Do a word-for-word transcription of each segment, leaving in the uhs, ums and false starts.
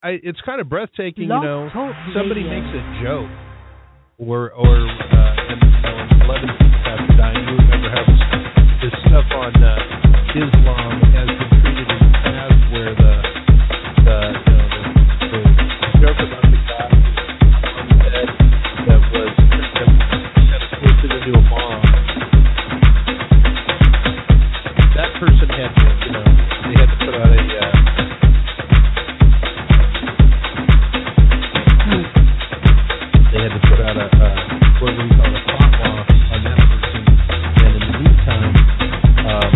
I, it's kind of breathtaking, Blog you know. Talk Somebody Radio. makes a joke, or or uh, and, you know, eleven people have to die. You remember how this, this stuff on uh, Islam has been treated in the past, where the the you know the, the joke about the guy on the bed that was that kind of twisted into a bomb. That person had to, you know, they had to put out a. Uh, They had to put out a, uh, what we call a fatwa on that person, and in the meantime, um,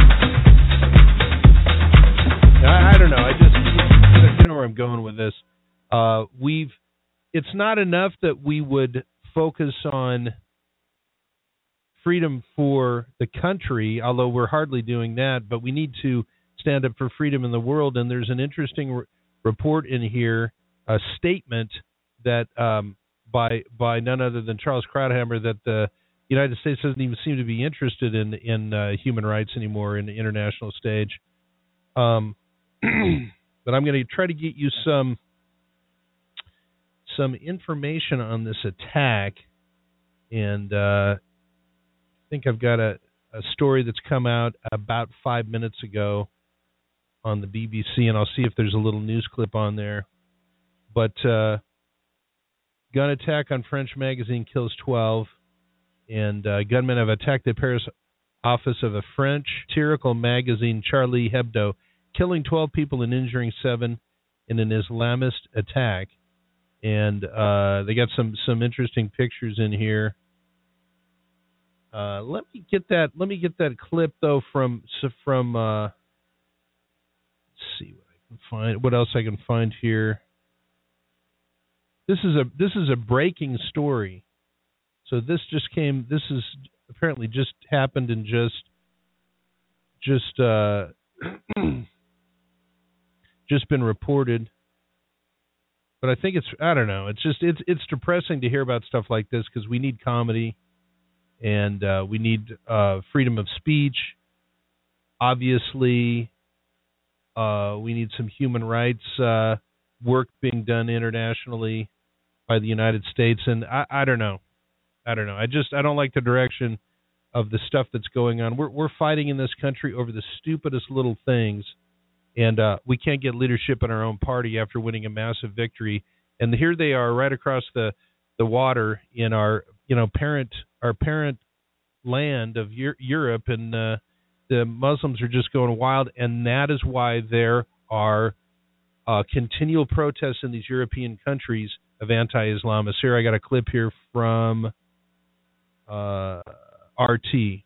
I, I don't know, I just, you know where I'm going with this. Uh, we've, it's not enough that we would focus on freedom for the country, although we're hardly doing that, but we need to stand up for freedom in the world, and there's an interesting re- report in here, a statement that, um, by by none other than Charles Krauthammer, that the United States doesn't even seem to be interested in in uh, human rights anymore in the international stage. Um, but I'm going to try to get you some some information on this attack, and uh, I think I've got a, a story that's come out about five minutes ago on the B B C, and I'll see if there's a little news clip on there. But uh, gun attack on French magazine kills twelve, and uh, gunmen have attacked the Paris office of a French satirical magazine, Charlie Hebdo, killing twelve people and injuring seven in an Islamist attack. And uh, they got some, some interesting pictures in here. Uh, let me get that. Let me get that clip though from from. Uh, let's see what I can find. What else I can find here. This is a this is a breaking story. So this just came. This is apparently just happened and just just uh, just been reported. But I think it's I don't know. It's just it's it's depressing to hear about stuff like this because we need comedy and uh, we need uh, freedom of speech. Obviously, uh, we need some human rights uh, work being done internationally by the United States, and I, I don't know, I don't know. I just I don't like the direction of the stuff that's going on. We're we're fighting in this country over the stupidest little things, and uh, we can't get leadership in our own party after winning a massive victory. And here they are, right across the, the water in our you know parent our parent land of Euro- Europe, and uh, the Muslims are just going wild, and that is why there are uh, continual protests in these European countries of anti-Islamists. Here I got a clip here from uh, R T.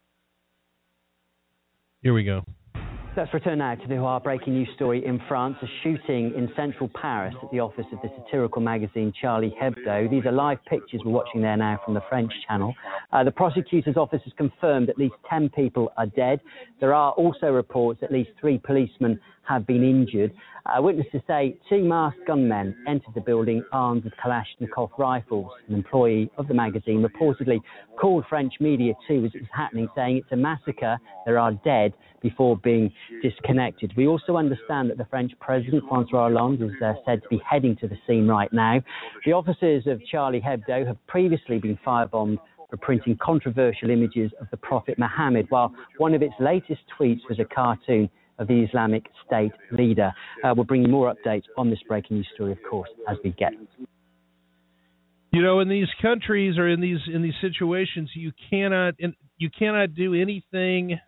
Here we go. Let's return now to the heartbreaking news story in France, a shooting in central Paris at the office of the satirical magazine Charlie Hebdo. These are live pictures we're watching there now from the French channel. Uh, the prosecutor's office has confirmed at least ten people are dead. There are also reports at least three policemen have been injured. Uh, witnesses say two masked gunmen entered the building armed with Kalashnikov rifles. An employee of the magazine reportedly called French media too as it was happening, saying it's a massacre, there are dead, before being disconnected. We also understand that the French President, François Hollande, is uh, said to be heading to the scene right now. The offices of Charlie Hebdo have previously been firebombed for printing controversial images of the Prophet Muhammad, while one of its latest tweets was a cartoon of the Islamic State leader. Uh, we'll bring you more updates on this breaking news story, of course, as we get. You know, in these countries or in these in these situations, you cannot you cannot do anything.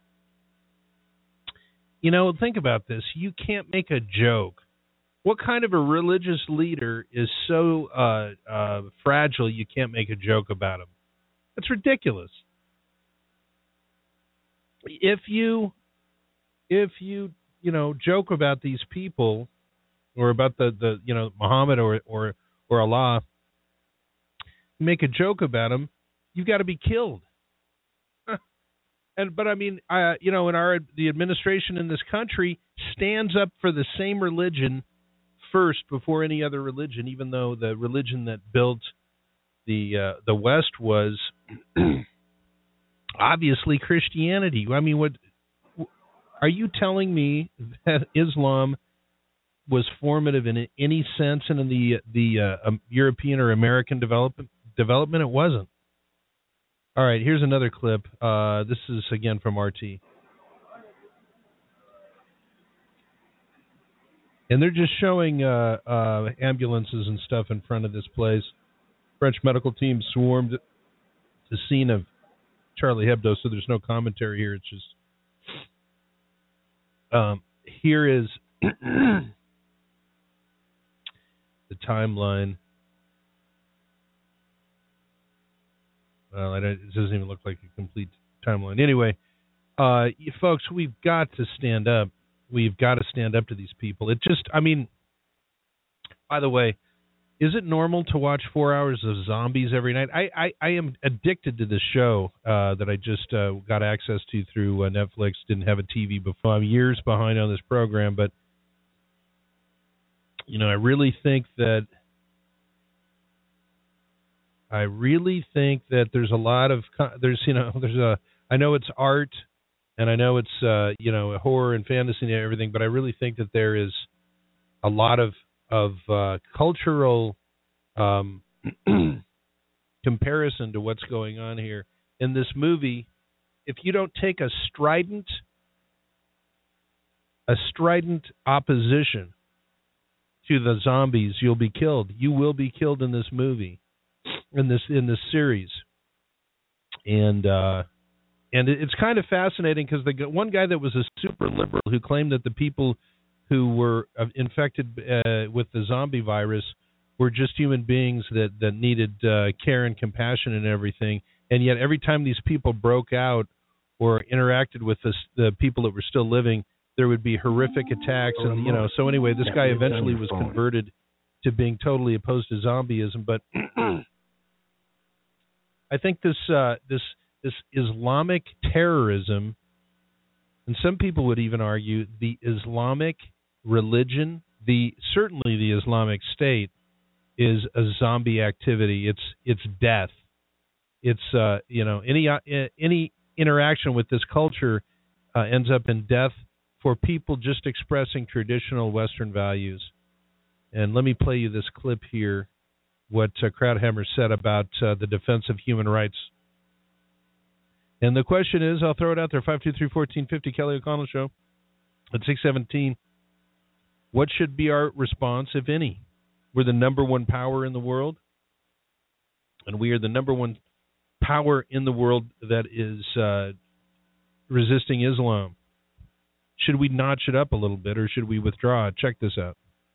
You know, think about this. You can't make a joke. What kind of a religious leader is so uh, uh, fragile you can't make a joke about him? That's ridiculous. If you if you you know joke about these people or about the, the you know Muhammad or or or Allah, make a joke about them, you've got to be killed. And but I mean, uh, you know, in our the administration in this country stands up for the same religion first before any other religion, even though the religion that built the uh, the West was obviously Christianity. I mean, what are you telling me that Islam was formative in any sense and in the the uh, um, European or American development development. It wasn't. All right, here's another clip. Uh, this is again from R T, and they're just showing uh, uh, ambulances and stuff in front of this place. French medical team swarmed the scene of Charlie Hebdo, so there's no commentary here. It's just um, here is the timeline. Well, I don't, it doesn't even look like a complete timeline. Anyway, uh, you folks, we've got to stand up. We've got to stand up to these people. It just, I mean, by the way, is it normal to watch four hours of zombies every night? I, I, I am addicted to this show uh, that I just uh, got access to through uh, Netflix. Didn't have a T V before. I'm years behind on this program, but, you know, I really think that I really think that there's a lot of there's you know there's a I know it's art and I know it's uh, you know horror and fantasy and everything, but I really think that there is a lot of of uh, cultural um, comparison to what's going on here in this movie. If you don't take a strident a strident opposition to the zombies, you'll be killed. You will be killed in this movie. in this in this series, and uh, and it's kind of fascinating because the one guy that was a super liberal who claimed that the people who were infected uh, with the zombie virus were just human beings that that needed uh, care and compassion and everything, and yet every time these people broke out or interacted with this, the people that were still living, there would be horrific attacks, and you know. So anyway, this guy eventually was converted to being totally opposed to zombieism, but I think this uh, this this Islamic terrorism, and some people would even argue the Islamic religion, the certainly the Islamic State, is a zombie activity. It's it's death. It's uh, you know any uh, any interaction with this culture uh, ends up in death for people just expressing traditional Western values. And let me play you this clip here, what uh, Krauthammer said about uh, the defense of human rights. And the question is, I'll throw it out there, five two three, one four five zero, Kelly O'Connell Show, at six seventeen. What should be our response, if any? We're the number one power in the world, and we are the number one power in the world that is uh, resisting Islam. Should we notch it up a little bit, or should we withdraw? Check this out.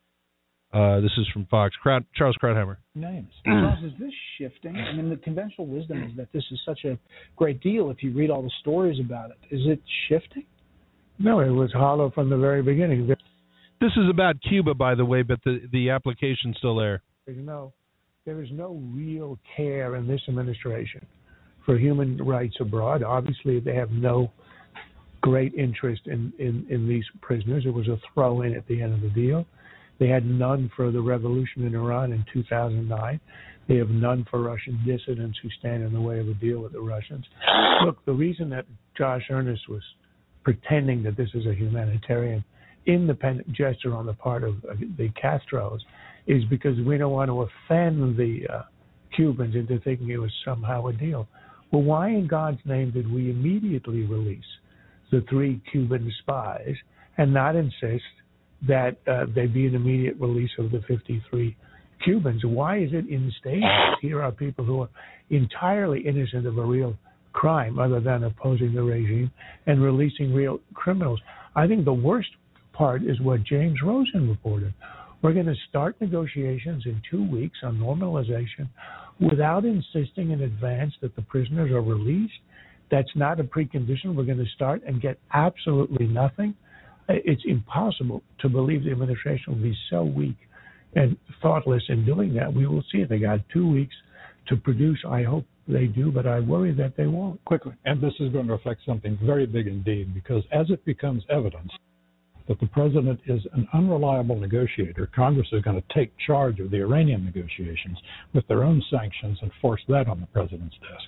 Uh, this is from Fox. Kraut, Charles Krauthammer. Names. Charles, is this shifting? I mean, the conventional wisdom is that this is such a great deal if you read all the stories about it. Is it shifting? No, it was hollow from the very beginning. This is about Cuba, by the way, but the, the application's still there. There's no, there is no real care in this administration for human rights abroad. Obviously, they have no great interest in, in, in these prisoners. It was a throw-in at the end of the deal. They had none for the revolution in Iran in two thousand nine. They have none for Russian dissidents who stand in the way of a deal with the Russians. Look, the reason that Josh Earnest was pretending that this is a humanitarian, independent gesture on the part of the Castros is because we don't want to offend the uh, Cubans into thinking it was somehow a deal. Well, why in God's name did we immediately release the three Cuban spies and not insist that uh, there be an immediate release of the fifty-three Cubans? Why is it in stages? Here are people who are entirely innocent of a real crime other than opposing the regime and releasing real criminals. I think the worst part is what James Rosen reported. We're going to start negotiations in two weeks on normalization without insisting in advance that the prisoners are released. That's not a precondition. We're going to start and get absolutely nothing. It's impossible to believe the administration will be so weak and thoughtless in doing that. We will see. They got two weeks to produce. I hope they do, but I worry that they won't. Quickly, and this is going to reflect something very big indeed, because as it becomes evidence that the president is an unreliable negotiator, Congress is going to take charge of the Iranian negotiations with their own sanctions and force that on the president's desk.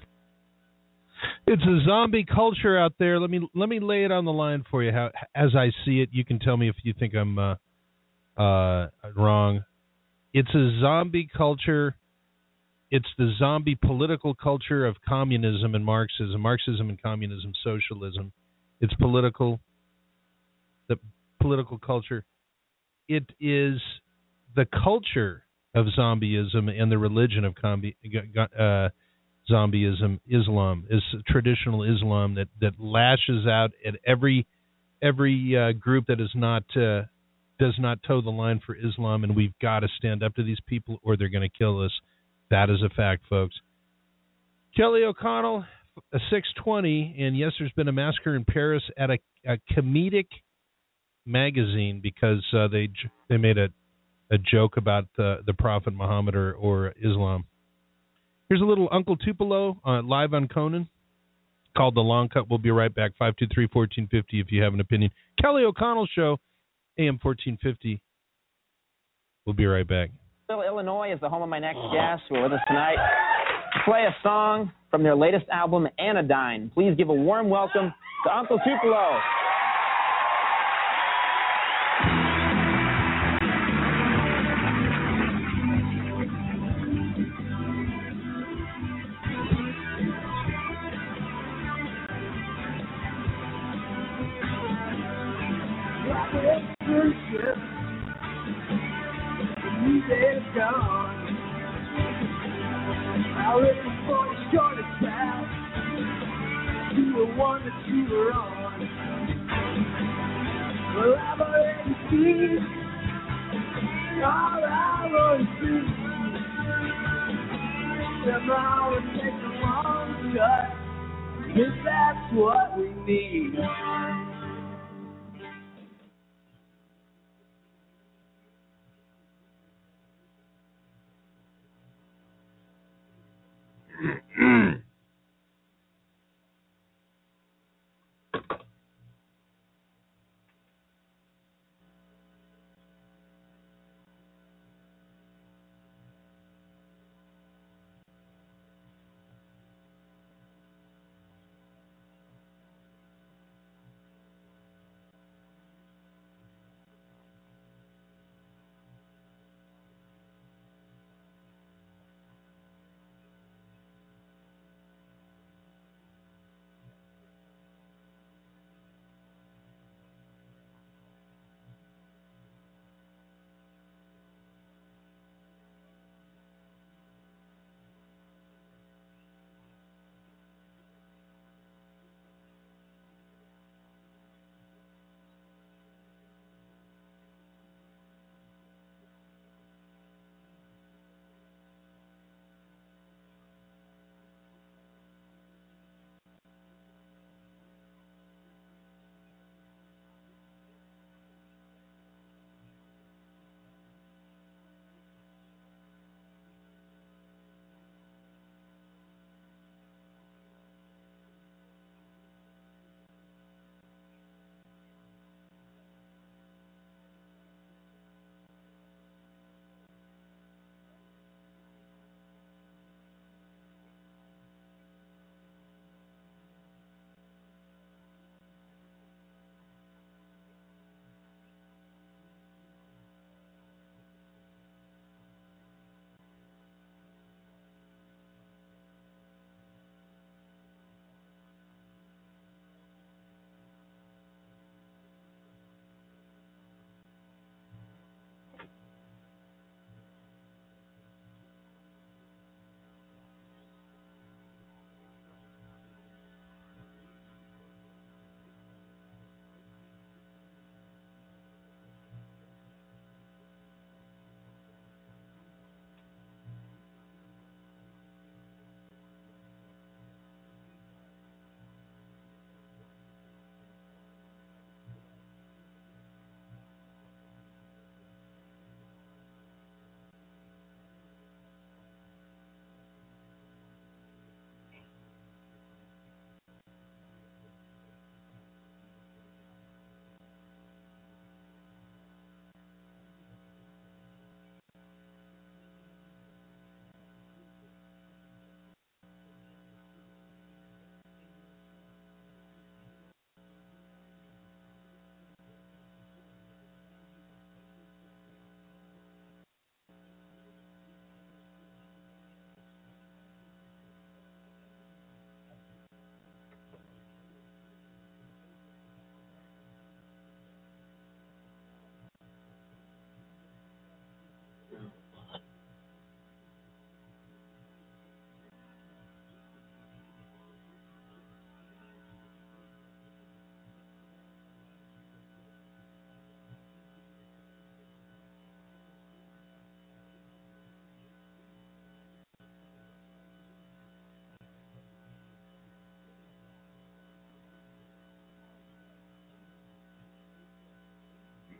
It's a zombie culture out there. Let me let me lay it on the line for you. How, as I see it, you can tell me if you think I'm uh, uh, wrong. It's a zombie culture. It's the zombie political culture of communism and Marxism, Marxism and communism, socialism. It's political, the political culture. It is the culture of zombieism and the religion of combi- uh, zombieism. Islam is traditional Islam that, that lashes out at every every uh, group that is not uh, does not toe the line for Islam, and we've got to stand up to these people or they're going to kill us. That is a fact, folks. Kelly O'Connell, a six twenty, and yes, there's been a massacre in Paris at a, a comedic magazine because uh, they they made a, a joke about uh, the Prophet Muhammad or, or Islam. Here's a little Uncle Tupelo uh, live on Conan called The Long Cut. We'll be right back, five two three, one four five zero if you have an opinion. Kelly O'Connell Show, A M fourteen fifty. We'll be right back. Illinois is the home of my next guest. We're with us tonight to play a song from their latest album, Anodyne. Please give a warm welcome to Uncle Tupelo. That's what we need.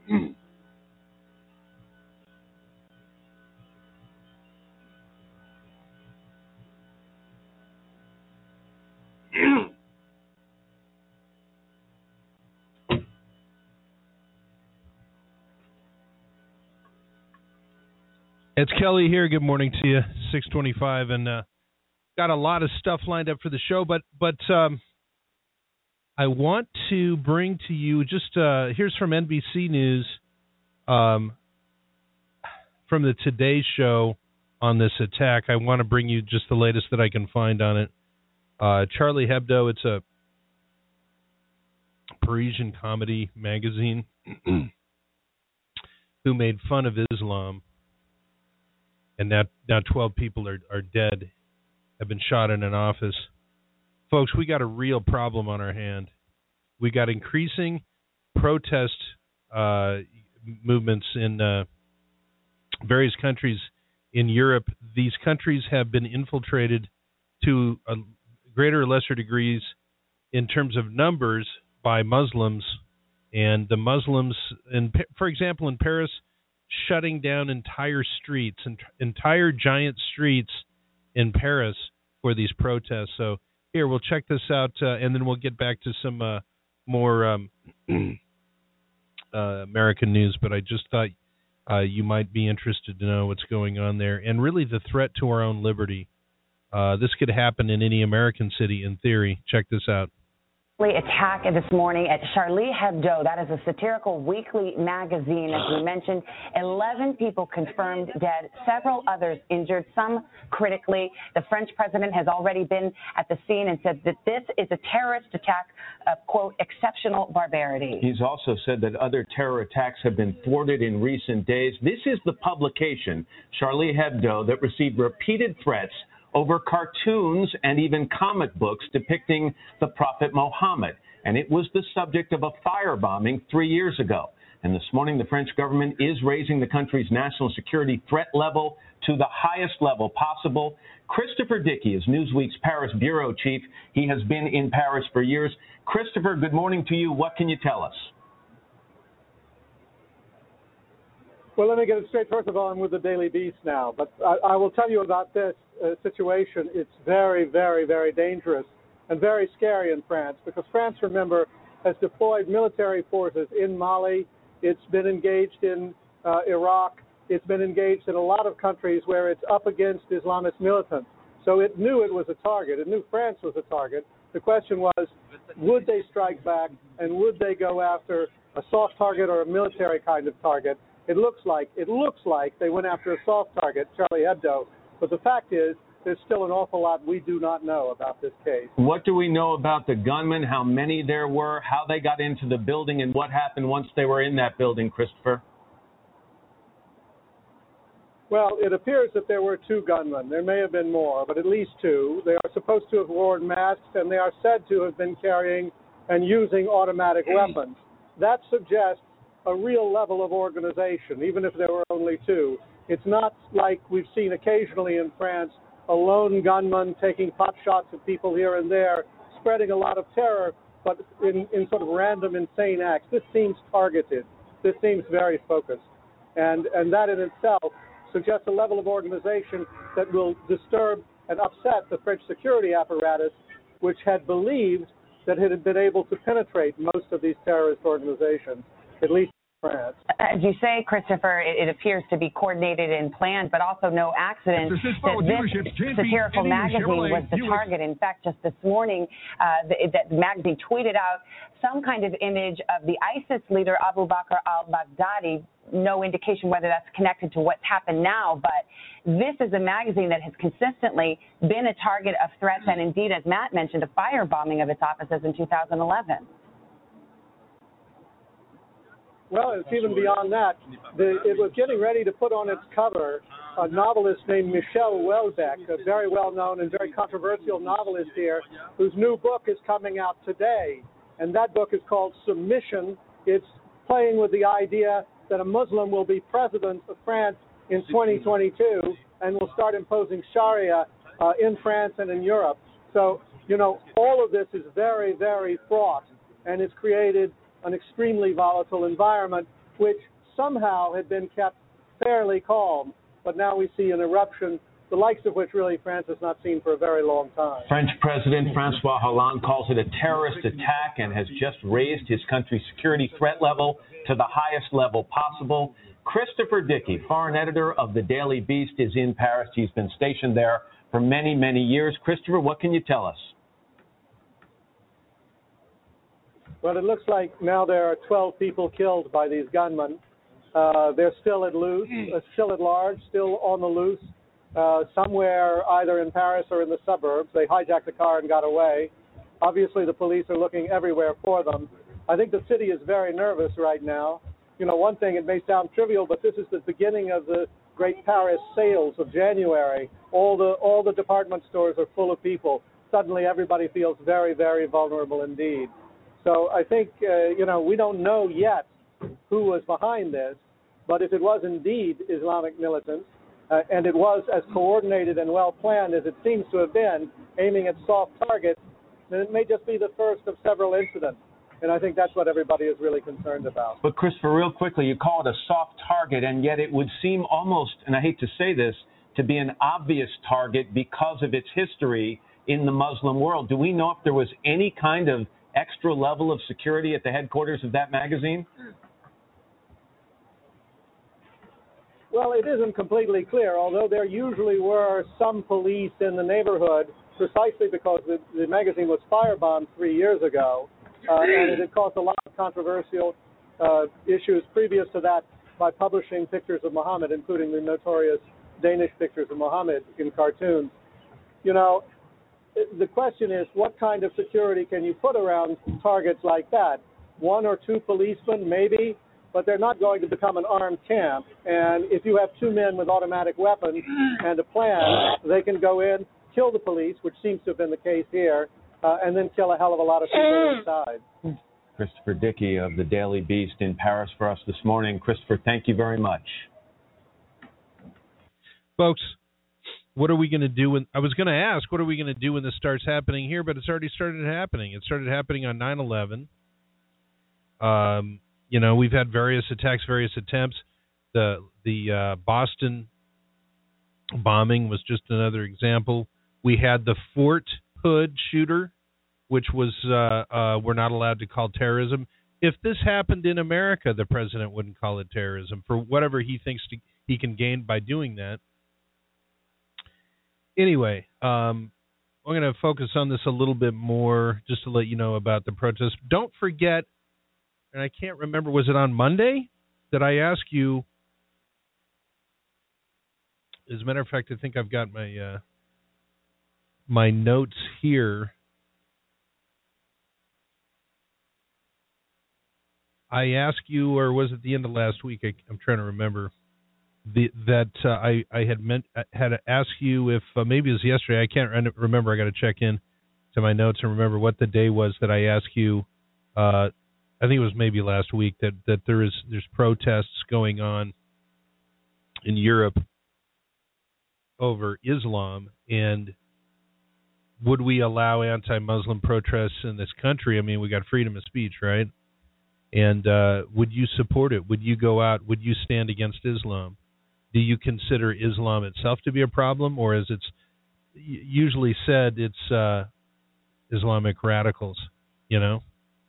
It's Kelly here. Good morning to you. six twenty-five, and uh, got a lot of stuff lined up for the show, but but um, I want to bring to you just uh, here's from N B C News, um, from the Today Show on this attack. I want to bring you just the latest that I can find on it. Uh, Charlie Hebdo. It's a Parisian comedy magazine who made fun of Islam. And now, now twelve people are, are dead, have been shot in an office. Folks, we got a real problem on our hand. We got increasing protest uh, movements in uh, various countries in Europe. These countries have been infiltrated to a greater or lesser degrees in terms of numbers by Muslims. And the Muslims, in, for example, in Paris, shutting down entire streets, and entire giant streets in Paris for these protests. So here, we'll check this out, uh, and then we'll get back to some uh, more um, uh, American news. But I just thought uh, you might be interested to know what's going on there, and really the threat to our own liberty. Uh, this could happen in any American city, in theory. Check this out. Attack this morning at Charlie Hebdo. That is a satirical weekly magazine. As we mentioned, eleven people confirmed dead, several others injured, some critically. The French president has already been at the scene and said that this is a terrorist attack of, quote, exceptional barbarity. He's also said that other terror attacks have been thwarted in recent days. This is the publication, Charlie Hebdo, that received repeated threats over cartoons and even comic books depicting the Prophet Muhammad. And it was the subject of a firebombing three years ago. And this morning, the French government is raising the country's national security threat level to the highest level possible. Christopher Dickey is Newsweek's Paris bureau chief. He has been in Paris for years. Christopher, good morning to you. What can you tell us? Well, let me get it straight. First of all, I'm with the Daily Beast now, but I, I will tell you about this uh, situation. It's very, very, very dangerous and very scary in France because France, remember, has deployed military forces in Mali. It's been engaged in uh, Iraq. It's been engaged in a lot of countries where it's up against Islamist militants. So it knew it was a target. It knew France was a target. The question was, would they strike back, and would they go after a soft target or a military kind of target? It looks like it looks like they went after a soft target, Charlie Hebdo. But the fact is, there's still an awful lot we do not know about this case. What do we know about the gunmen, how many there were, how they got into the building, and what happened once they were in that building, Christopher? Well, it appears that there were two gunmen. There may have been more, but at least two. They are supposed to have worn masks, and they are said to have been carrying and using automatic weapons. That suggests a real level of organization, even if there were only two. It's not like we've seen occasionally in France, a lone gunman taking pot shots at people here and there, spreading a lot of terror, but in, in sort of random, insane acts. This seems targeted. This seems very focused. And, and that in itself suggests a level of organization that will disturb and upset the French security apparatus, which had believed that it had been able to penetrate most of these terrorist organizations, at least France. As you say, Christopher, it, it appears to be coordinated and planned, but also no accident that this satirical magazine was the target. In fact, just this morning, uh, the, the magazine tweeted out some kind of image of the ISIS leader Abu Bakr al-Baghdadi. No indication whether that's connected to what's happened now, but this is a magazine that has consistently been a target of threats and indeed, as Matt mentioned, a firebombing of its offices in two thousand eleven. Well, it's even beyond that. The, it was getting ready to put on its cover a novelist named Michel Houellebecq, a very well-known and very controversial novelist here, whose new book is coming out today. And that book is called Submission. It's playing with the idea that a Muslim will be president of France in twenty twenty-two and will start imposing Sharia uh, in France and in Europe. So, you know, all of this is very, very fraught, and it's created an extremely volatile environment which somehow had been kept fairly calm. But now we see an eruption, the likes of which really France has not seen for a very long time. French President Francois Hollande calls it a terrorist attack and has just raised his country's security threat level to the highest level possible. Christopher Dickey, foreign editor of the Daily Beast, is in Paris. He's been stationed there for many, many years. Christopher, what can you tell us? Well, it looks like now there are twelve people killed by these gunmen. Uh, they're still at loose, uh, still at large, still on the loose, uh, somewhere either in Paris or in the suburbs. They hijacked the car and got away. Obviously, the police are looking everywhere for them. I think the city is very nervous right now. You know, one thing, it may sound trivial, but this is the beginning of the great Paris sales of January. All the all the department stores are full of people. Suddenly, everybody feels very, very vulnerable indeed. So I think, uh, you know, we don't know yet who was behind this, but if it was indeed Islamic militants, uh, and it was as coordinated and well planned as it seems to have been, aiming at soft targets, then it may just be the first of several incidents. And I think that's what everybody is really concerned about. But, Christopher, real quickly, you call it a soft target, and yet it would seem almost, and I hate to say this, to be an obvious target because of its history in the Muslim world. Do we know if there was any kind of extra level of security at the headquarters of that magazine? Well, it isn't completely clear, although there usually were some police in the neighborhood, precisely because the, the magazine was firebombed three years ago. Uh, and it had caused a lot of controversial uh, issues previous to that by publishing pictures of Muhammad, including the notorious Danish pictures of Muhammad in cartoons. You know, the question is, what kind of security can you put around targets like that? One or two policemen, maybe, but they're not going to become an armed camp. And if you have two men with automatic weapons and a plan, they can go in, kill the police, which seems to have been the case here, Uh, and then kill a hell of a lot of people inside. Christopher Dickey of the Daily Beast in Paris for us this morning. Christopher, thank you very much. Folks, what are we going to do when, I was going to ask, what are we going to do when this starts happening here, but it's already started happening. It started happening on nine eleven. Um, you know, we've had various attacks, various attempts. The, the uh, Boston bombing was just another example. We had the Fort Hood shooter, which was uh, uh, we're not allowed to call terrorism. If this happened in America, the president wouldn't call it terrorism for whatever he thinks to, he can gain by doing that. Anyway, um, I'm going to focus on this a little bit more just to let you know about the protest. Don't forget, and I can't remember, was it on Monday that I asked you? As a matter of fact, I think I've got my uh, my notes here. I asked you, or was it the end of last week? I, I'm trying to remember. The, that uh, I, I had meant had to ask you if uh, maybe it was yesterday. I can't remember. I got to check in to my notes and remember what the day was that I asked you. Uh, I think it was maybe last week that, that there is there's protests going on in Europe over Islam, and would we allow anti-Muslim protests in this country? I mean, we got freedom of speech, right? And uh, would you support it? Would you go out? Would you stand against Islam? Do you consider Islam itself to be a problem, or as it's usually said, it's uh, Islamic radicals, you know?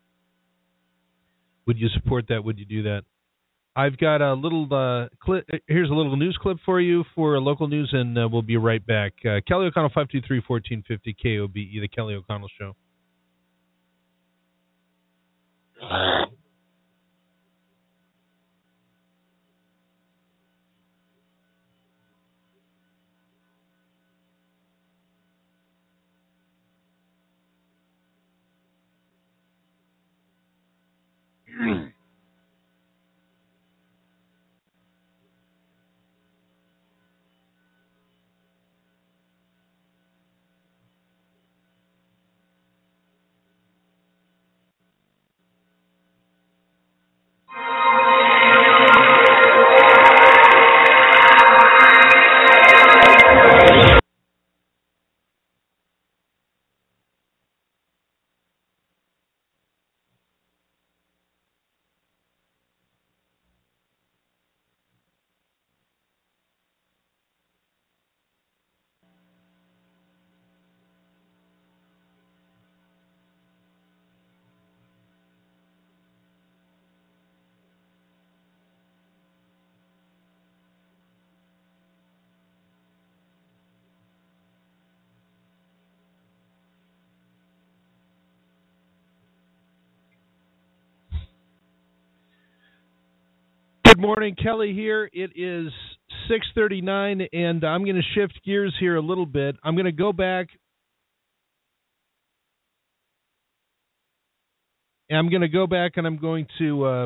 Would you support that? Would you do that? I've got a little uh, clip. Here's a little news clip for you for local news, and uh, we'll be right back. Uh, Kelly O'Connell, five two three, one four five zero, K O B E, The Kelly O'Connell Show. Good morning, Kelly here. It is six thirty-nine, and I'm going to shift gears here a little bit. I'm going to go back. I'm going to go back, and I'm going to. Uh,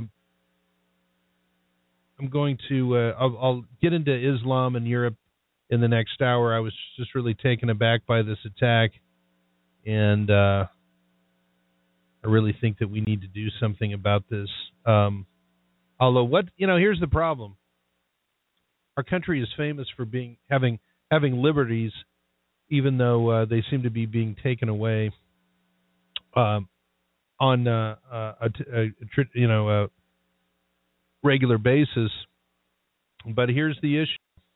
I'm going to. Uh, I'll, I'll get into Islam in Europe in the next hour. I was just really taken aback by this attack, and uh, I really think that we need to do something about this. Um, although, what you know, here's the problem: our country is famous for being having having liberties, even though uh, they seem to be being taken away um, on uh, a, a, a you know a regular basis. But here's the issue: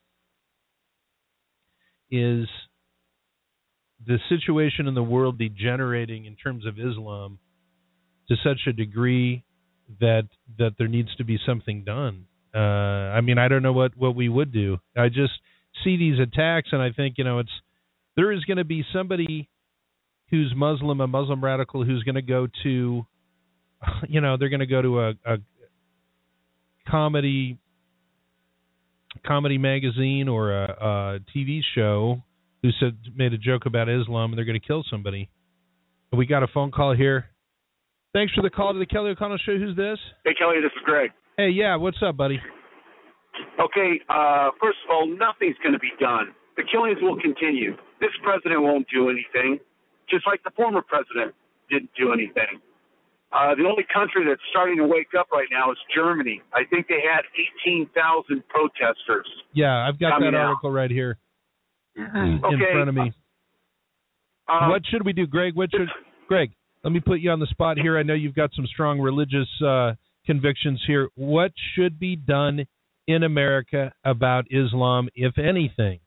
is the situation in the world degenerating in terms of Islam to such a degree that that there needs to be something done. Uh, I mean, I don't know what, what we would do. I just see these attacks, and I think, you know, it's there is going to be somebody who's Muslim, a Muslim radical, who's going to go to, you know, they're going to go to a, a comedy comedy magazine or a, a T V show who said made a joke about Islam, and they're going to kill somebody. We got a phone call here. Thanks for the call to the Kelly O'Connell Show. Who's this? Hey, Kelly, this is Greg. Hey, yeah, what's up, buddy? Okay, uh, first of all, nothing's going to be done. The killings will continue. This president won't do anything, just like the former president didn't do anything. Uh, the only country that's starting to wake up right now is Germany. I think they had eighteen thousand protesters. Yeah, I've got that article out. right here in okay. front of me. Uh, what should we do, Greg? What should Greg? Let me put you on the spot here. I know you've got some strong religious uh, convictions here. What should be done in America about Islam, if anything?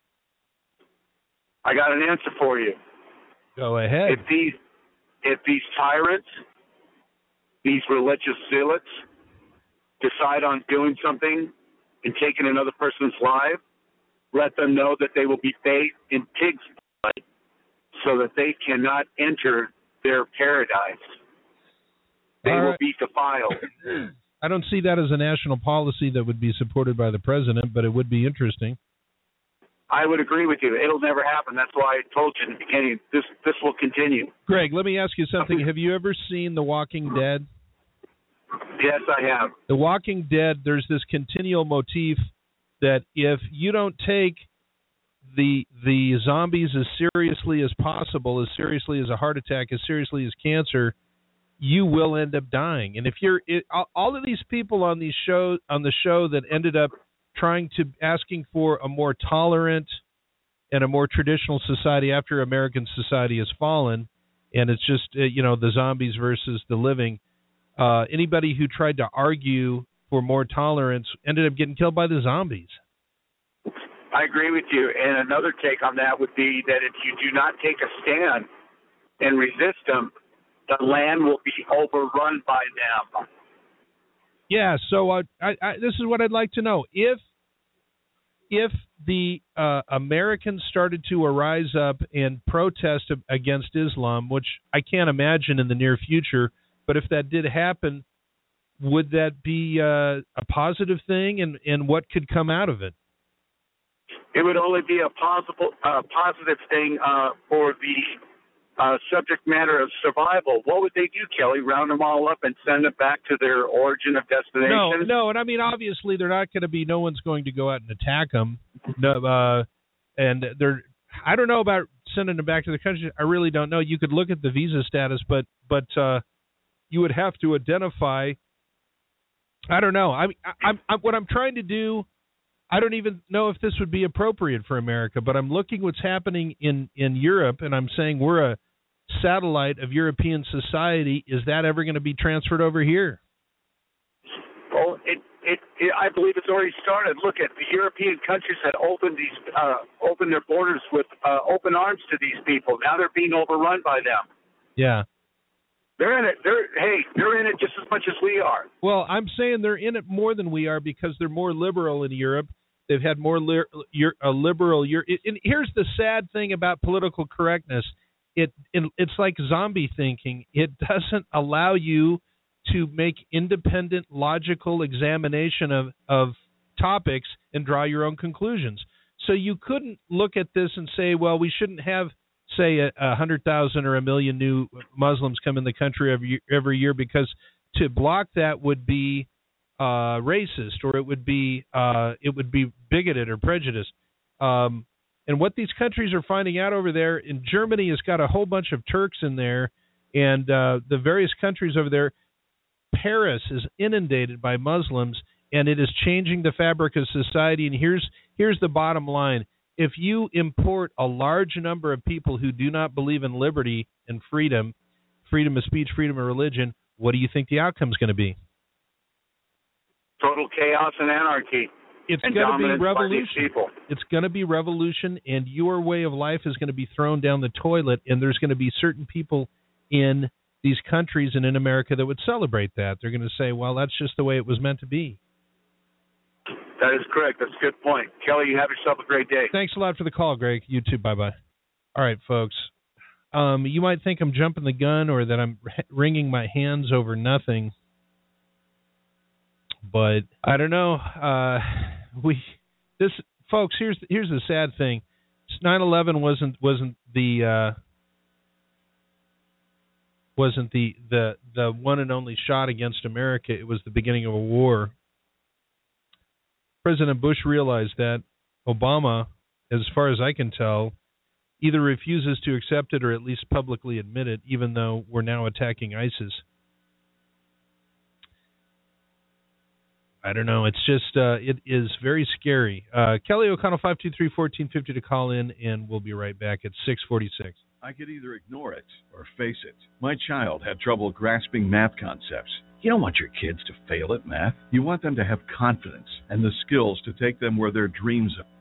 I got an answer for you. Go ahead. If these, if these tyrants, these religious zealots, decide on doing something and taking another person's life, let them know that they will be bathed in pig's blood so that they cannot enter their paradise. They All will right. be defiled. I don't see that as a national policy that would be supported by the president, but it would be interesting. I would agree with you. It'll never happen. That's why I told you in the beginning, this this will continue. Greg, let me ask you something. Have you ever seen The Walking Dead? Yes, I have. The Walking Dead, there's this continual motif that if you don't take the the zombies as seriously as possible, as seriously as a heart attack, as seriously as cancer, you will end up dying. And if you're it, all of these people on these show on the show that ended up trying to asking for a more tolerant and a more traditional society after American society has fallen, and it's just uh, you know the zombies versus the living. Uh, anybody who tried to argue for more tolerance ended up getting killed by the zombies. I agree with you. And another take on that would be that if you do not take a stand and resist them, the land will be overrun by them. Yeah, so uh, I, I, this is what I'd like to know. If if the uh, Americans started to arise up and protest against Islam, which I can't imagine in the near future, but if that did happen, would that be uh, a positive thing, and, and what could come out of it? It would only be a possible, uh, positive thing uh, for the uh, subject matter of survival. What would they do, Kelly? Round them all up and send them back to their origin of destination? No, no, and I mean, obviously, they're not going to be. No one's going to go out and attack them. No, uh, and they're. I don't know about sending them back to the country. I really don't know. You could look at the visa status, but but uh, you would have to identify. I don't know. I, I, I, what I'm trying to do. I don't even know if this would be appropriate for America, but I'm looking what's happening in, in Europe, and I'm saying we're a satellite of European society. Is that ever going to be transferred over here? Well, it, it, it, I believe it's already started. Look at the European countries that opened these, uh, opened their borders with uh, open arms to these people. Now they're being overrun by them. Yeah. They're in it. They're hey, they're in it just as much as we are. Well, I'm saying they're in it more than we are because they're more liberal in Europe. They've had more li- a liberal. And here's the sad thing about political correctness: it, it it's like zombie thinking. It doesn't allow you to make independent, logical examination of, of topics and draw your own conclusions. So you couldn't look at this and say, well, we shouldn't have, say, a, a hundred thousand or a million new Muslims come in the country every every year, because to block that would be uh, racist, or it would be uh, it would be bigoted or prejudiced. Um, and what these countries are finding out over there, in Germany has got a whole bunch of Turks in there, and uh, the various countries over there, Paris is inundated by Muslims, and it is changing the fabric of society. And here's here's the bottom line. If you import a large number of people who do not believe in liberty and freedom, freedom of speech, freedom of religion, what do you think the outcome is going to be? Total chaos and anarchy. It's and going to be dominance by revolution. these people. It's going to be revolution, and your way of life is going to be thrown down the toilet, and there's going to be certain people in these countries and in America that would celebrate that. They're going to say, well, that's just the way it was meant to be. That is correct. That's a good point. Kelly, you have yourself a great day. Thanks a lot for the call, Greg. You too. Bye-bye. All right, folks. Um, you might think I'm jumping the gun or that I'm wringing my hands over nothing, but I don't know. Uh, we this folks. Here's here's the sad thing. nine eleven wasn't wasn't the uh, wasn't the, the the one and only shot against America. It was the beginning of a war. President Bush realized that. Obama, as far as I can tell, either refuses to accept it or at least publicly admit it, even though we're now attacking ISIS. I don't know. It's just, uh, it is very scary. Uh, Kelly O'Connell, five two three, one four five zero to call in, and we'll be right back at six forty-six. I could either ignore it or face it. My child had trouble grasping math concepts. You don't want your kids to fail at math. You want them to have confidence and the skills to take them where their dreams are.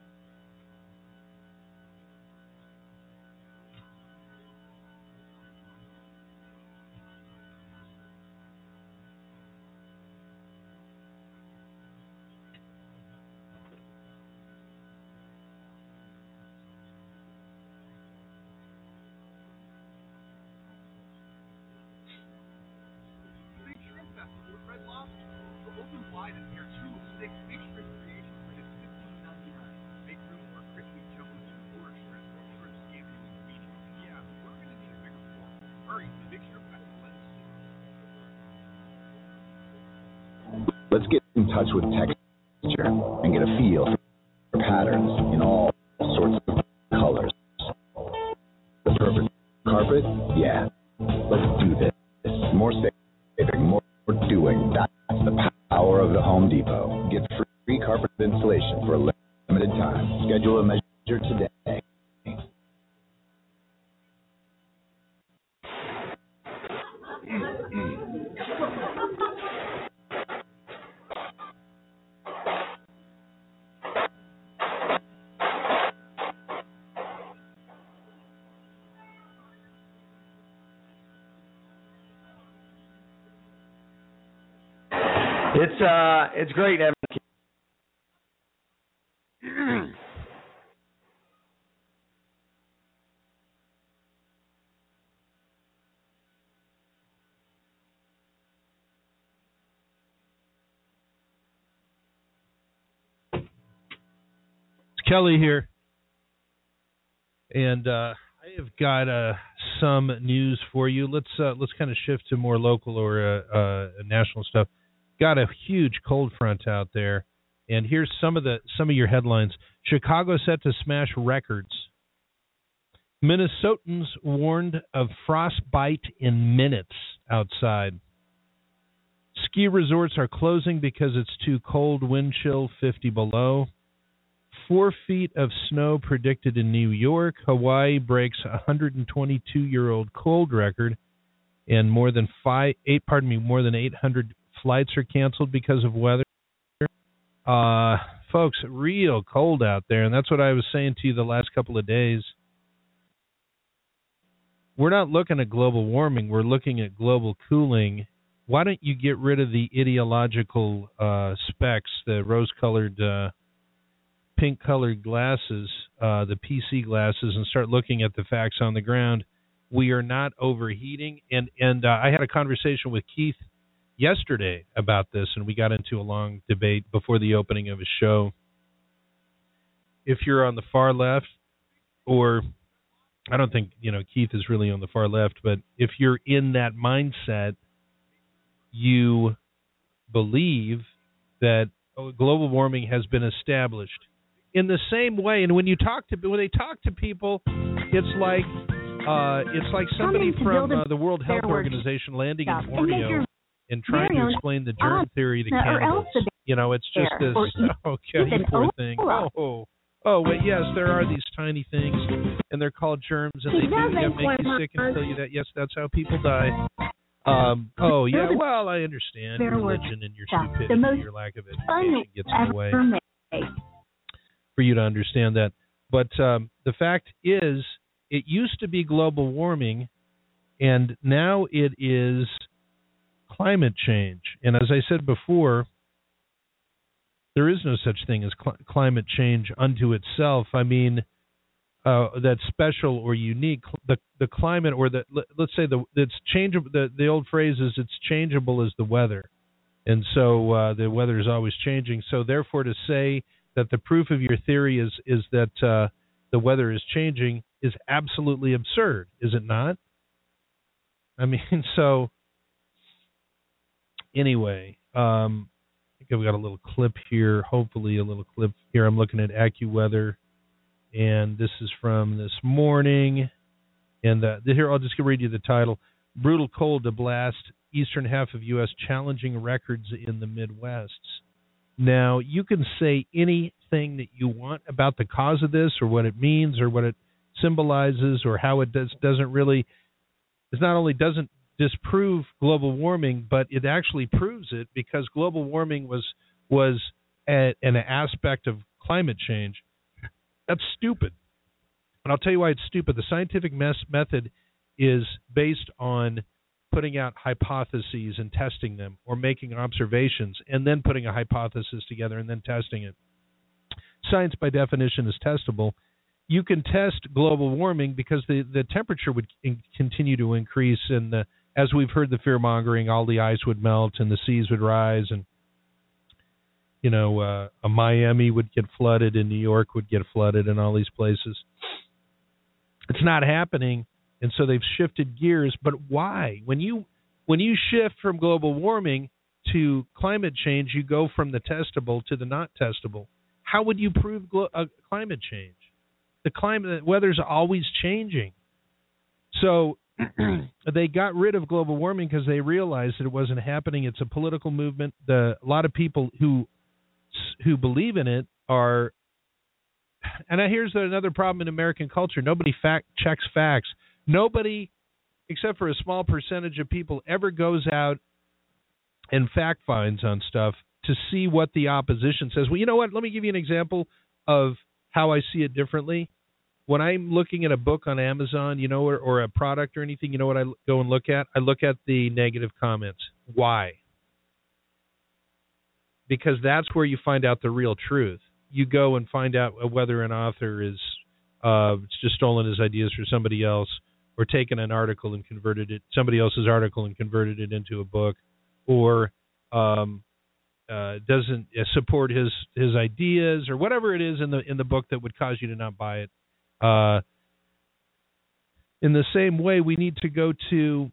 Let's get in touch with texture and get a feel for patterns in all sorts of colors. The perfect carpet? Yeah. Let's do this. More saving, more doing. That's the power of the Home Depot. Get free carpet installation for a limited time. Schedule a measure today. It's uh, it's great having kids. It's Kelly here, and uh, I have got uh, some news for you. Let's uh, let's kind of shift to more local or uh, uh, national stuff. Got a huge cold front out there, and here's some of the some of your headlines. Chicago set to smash records. Minnesotans warned of frostbite in minutes outside. Ski resorts are closing because it's too cold, wind chill fifty below. Four feet of snow predicted in New York. Hawaii breaks a one hundred twenty-two-year-old cold record, and more than five, eight, pardon me, more than eight hundred flights are canceled because of weather. Uh, folks, real cold out there, and that's what I was saying to you the last couple of days. We're not looking at global warming. We're looking at global cooling. Why don't you get rid of the ideological uh, specs, the rose-colored, uh, pink-colored glasses, uh, the P C glasses, and start looking at the facts on the ground? We are not overheating. And, and uh, I had a conversation with Keith yesterday about this, and we got into a long debate before the opening of his show. If you're on the far left, or I don't think, you know, Keith is really on the far left, but if you're in that mindset, you believe that global warming has been established in the same way. And when you talk to when they talk to people, it's like uh, it's like somebody from uh, the World Health Organization landing in Borneo and trying to explain the germ theory to cannibals. You know, it's just this. Okay, poor thing. Oh, oh, wait, yes, there are these tiny things, and they're called germs, and they do yeah, make you sick and kill you. That yes, that's how people die. Um, oh, yeah, well, I understand your religion and your stupidity, your lack of education gets in the way for you to understand that. But um, the fact is, it used to be global warming, and now it is climate change. And as I said before, there is no such thing as cl- climate change unto itself. I mean, uh, that's special or unique. The the climate, or the let's say the it's changeable. The the old phrase is it's changeable as the weather, and so uh, the weather is always changing. So therefore, to say that the proof of your theory is is that uh, the weather is changing is absolutely absurd, is it not? I mean, so anyway. Um, I think I've got a little clip here, hopefully a little clip here. I'm looking at AccuWeather, and this is from this morning. And uh, here, I'll just read you the title. Brutal cold to blast eastern half of U S, challenging records in the Midwest. Now, you can say anything that you want about the cause of this or what it means or what it symbolizes or how it does, doesn't really, it not only doesn't disprove global warming, but it actually proves it, because global warming was was a, an aspect of climate change. That's stupid. And I'll tell you why it's stupid. The scientific mes- method is based on putting out hypotheses and testing them, or making observations and then putting a hypothesis together and then testing it. Science, by definition, is testable. You can test global warming because the, the temperature would in- continue to increase, and the as we've heard the fear-mongering, all the ice would melt and the seas would rise, and, you know, uh, a Miami would get flooded and New York would get flooded and all these places. It's not happening, and so they've shifted gears. But why? When you when you shift from global warming to climate change, you go from the testable to the not testable. How would you prove glo- uh, climate change? The climate, the weather's always changing. So they got rid of global warming because they realized that it wasn't happening. It's a political movement. The, a lot of people who who believe in it are, and here's another problem in American culture. Nobody fact checks facts. Nobody, except for a small percentage of people, ever goes out and fact finds on stuff to see what the opposition says. Well, you know what? Let me give you an example of how I see it differently. When I'm looking at a book on Amazon, you know, or, or a product or anything, you know what I go and look at? I look at the negative comments. Why? Because that's where you find out the real truth. You go and find out whether an author is uh, just stolen his ideas for somebody else, or taken an article and converted it, somebody else's article and converted it into a book, or um, uh, doesn't support his his ideas, or whatever it is in the in the book that would cause you to not buy it. Uh, in the same way, we need to go to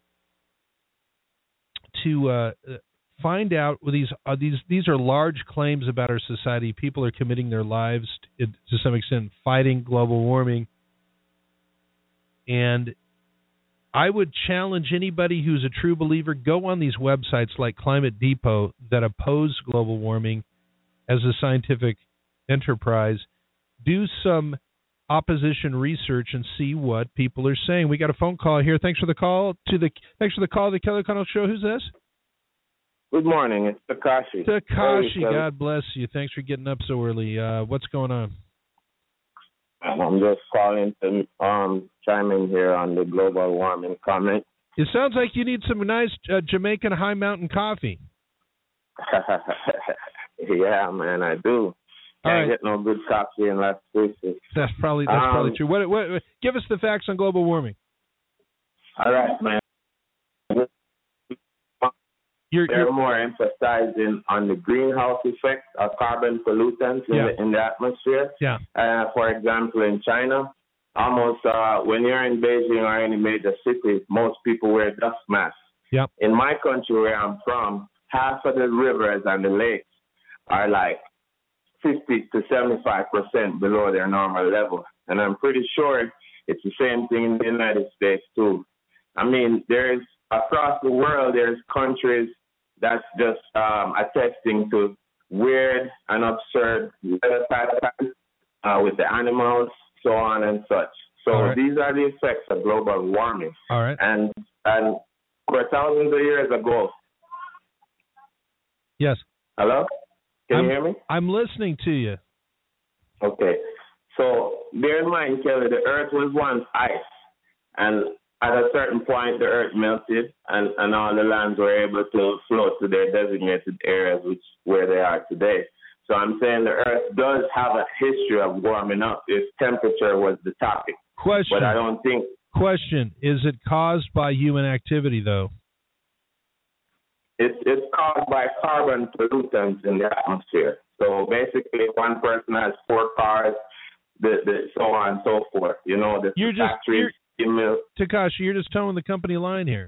to uh, find out these are these these are large claims about our society. People are committing their lives to, to some extent fighting global warming, and I would challenge anybody who's a true believer, go on these websites like Climate Depot that oppose global warming as a scientific enterprise. Do some opposition research and see what people are saying. We got a phone call here. Thanks for the call to the thanks for the call to the Kelly O'Connell Show. Who's this? Good morning. It's Takashi. Takashi, hey, God bless you. Thanks for getting up so early. Uh, what's going on? I'm just calling to um, chime in here on the global warming comment. It sounds like you need some nice uh, Jamaican high mountain coffee. Yeah, man, I do. Can't right. get no good coffee in Las Cruces. That's probably that's um, probably true. What, what, what, give us the facts on global warming. All right, man. You're, they're you're, more emphasizing on the greenhouse effect of carbon pollutants in, yeah. the, in the atmosphere. Yeah. Uh, for example, in China, almost uh, when you're in Beijing or any major city, most people wear dust masks. Yep. In my country where I'm from, half of the rivers and the lakes are like fifty to seventy-five percent below their normal level. And I'm pretty sure it's the same thing in the United States too. I mean, there's across the world, there's countries that's just um, attesting to weird and absurd weather patterns uh, with the animals, so on and such. So right. these are the effects of global warming. All right. And and for thousands of years ago. Yes. Hello? Can I'm, you hear me? I'm listening to you. Okay. So bear in mind, Kelly, the Earth was once ice, and at a certain point, the Earth melted, and, and all the lands were able to float to their designated areas, which where they are today. So I'm saying the Earth does have a history of warming up if temperature was the topic. Question. But I don't think. Question: is it caused by human activity, though? It's it's caused by carbon pollutants in the atmosphere. So basically, one person has four cars, the, the so on and so forth. You know, the you're just, factories. You're, Takashi, you're just towing the company line here.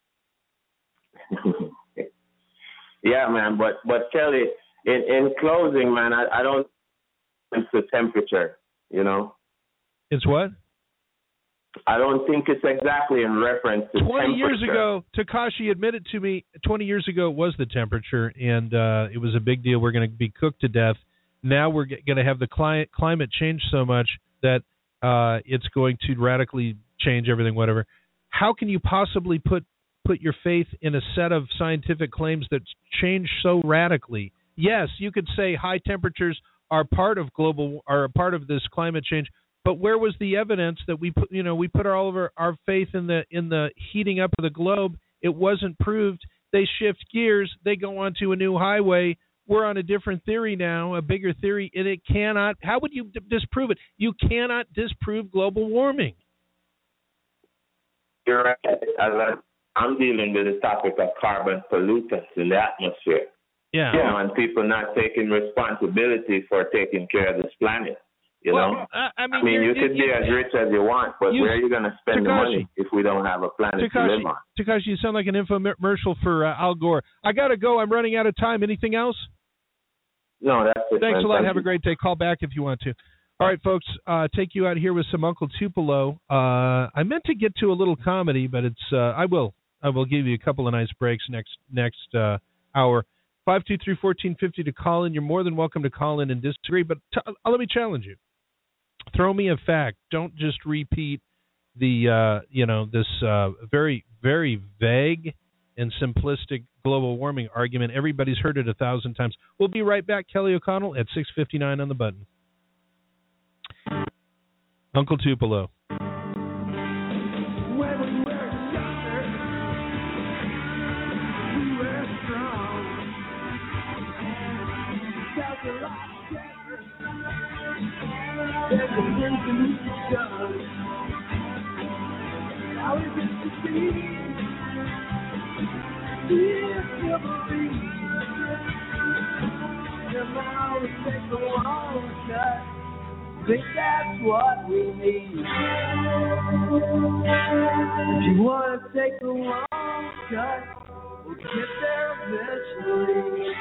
Yeah, man. But but Kelly, in in closing, man, I, I don't. It's the temperature. You know. It's what? I don't think it's exactly in reference to twenty temperature. years ago, Takashi admitted to me twenty years ago it was the temperature, and uh, it was a big deal. We're going to be cooked to death. Now we're going to have the climate climate change so much that uh, it's going to radically change everything, whatever. How can you possibly put put your faith in a set of scientific claims that change so radically? Yes, you could say high temperatures are part of global are a part of this climate change. But where was the evidence that we put, you know, we put all of our, our faith in the in the heating up of the globe? It wasn't proved. They shift gears. They go onto a new highway. We're on a different theory now, a bigger theory, and it cannot. How would you d- disprove it? You cannot disprove global warming. You're right. I'm dealing with the topic of carbon pollutants in the atmosphere. Yeah. You know, and people not taking responsibility for taking care of this planet. You well, know, I, I mean, I mean you could you, be as rich as you want, but you, where are you going to spend Takashi, the money if we don't have a planet Takashi, to live on? Takashi, you sound like an infomercial for uh, Al Gore. I got to go. I'm running out of time. Anything else? No, that's it. Thanks man. a lot. Thank have you. a great day. Call back if you want to. All right, folks, uh, take you out here with some Uncle Tupelo. Uh, I meant to get to a little comedy, but it's uh, I will. I will give you a couple of nice breaks next next uh, hour. five two three, one four five zero to call in. You're more than welcome to call in and disagree, but t- uh, let me challenge you. Throw me a fact. Don't just repeat the, uh, you know, this uh, very, very vague and simplistic global warming argument. Everybody's heard it a thousand times. We'll be right back, Kelly O'Connell, at six fifty-nine on the button. Uncle Tupelo. There's a thing done. Now we get to see this memory. And now we take a long shot. Think that's what we need. If you want to take a long shot, we'll get there eventually.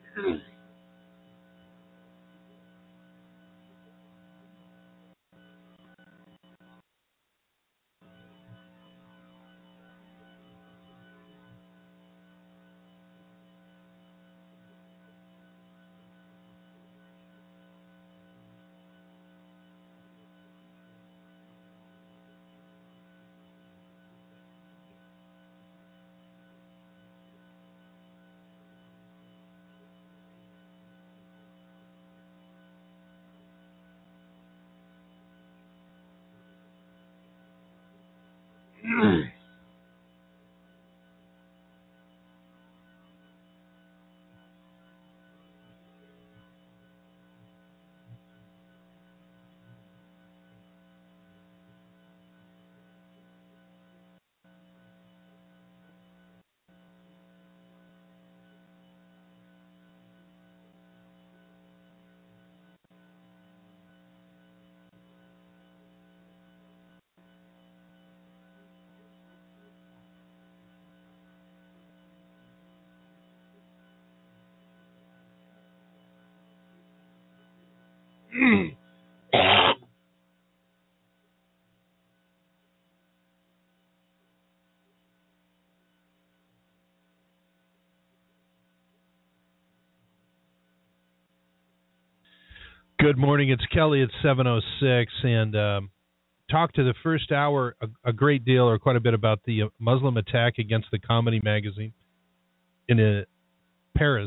Good morning. It's Kelly at seven oh six, and um, talked to the first hour a, a great deal or quite a bit about the Muslim attack against the comedy magazine in uh, Paris.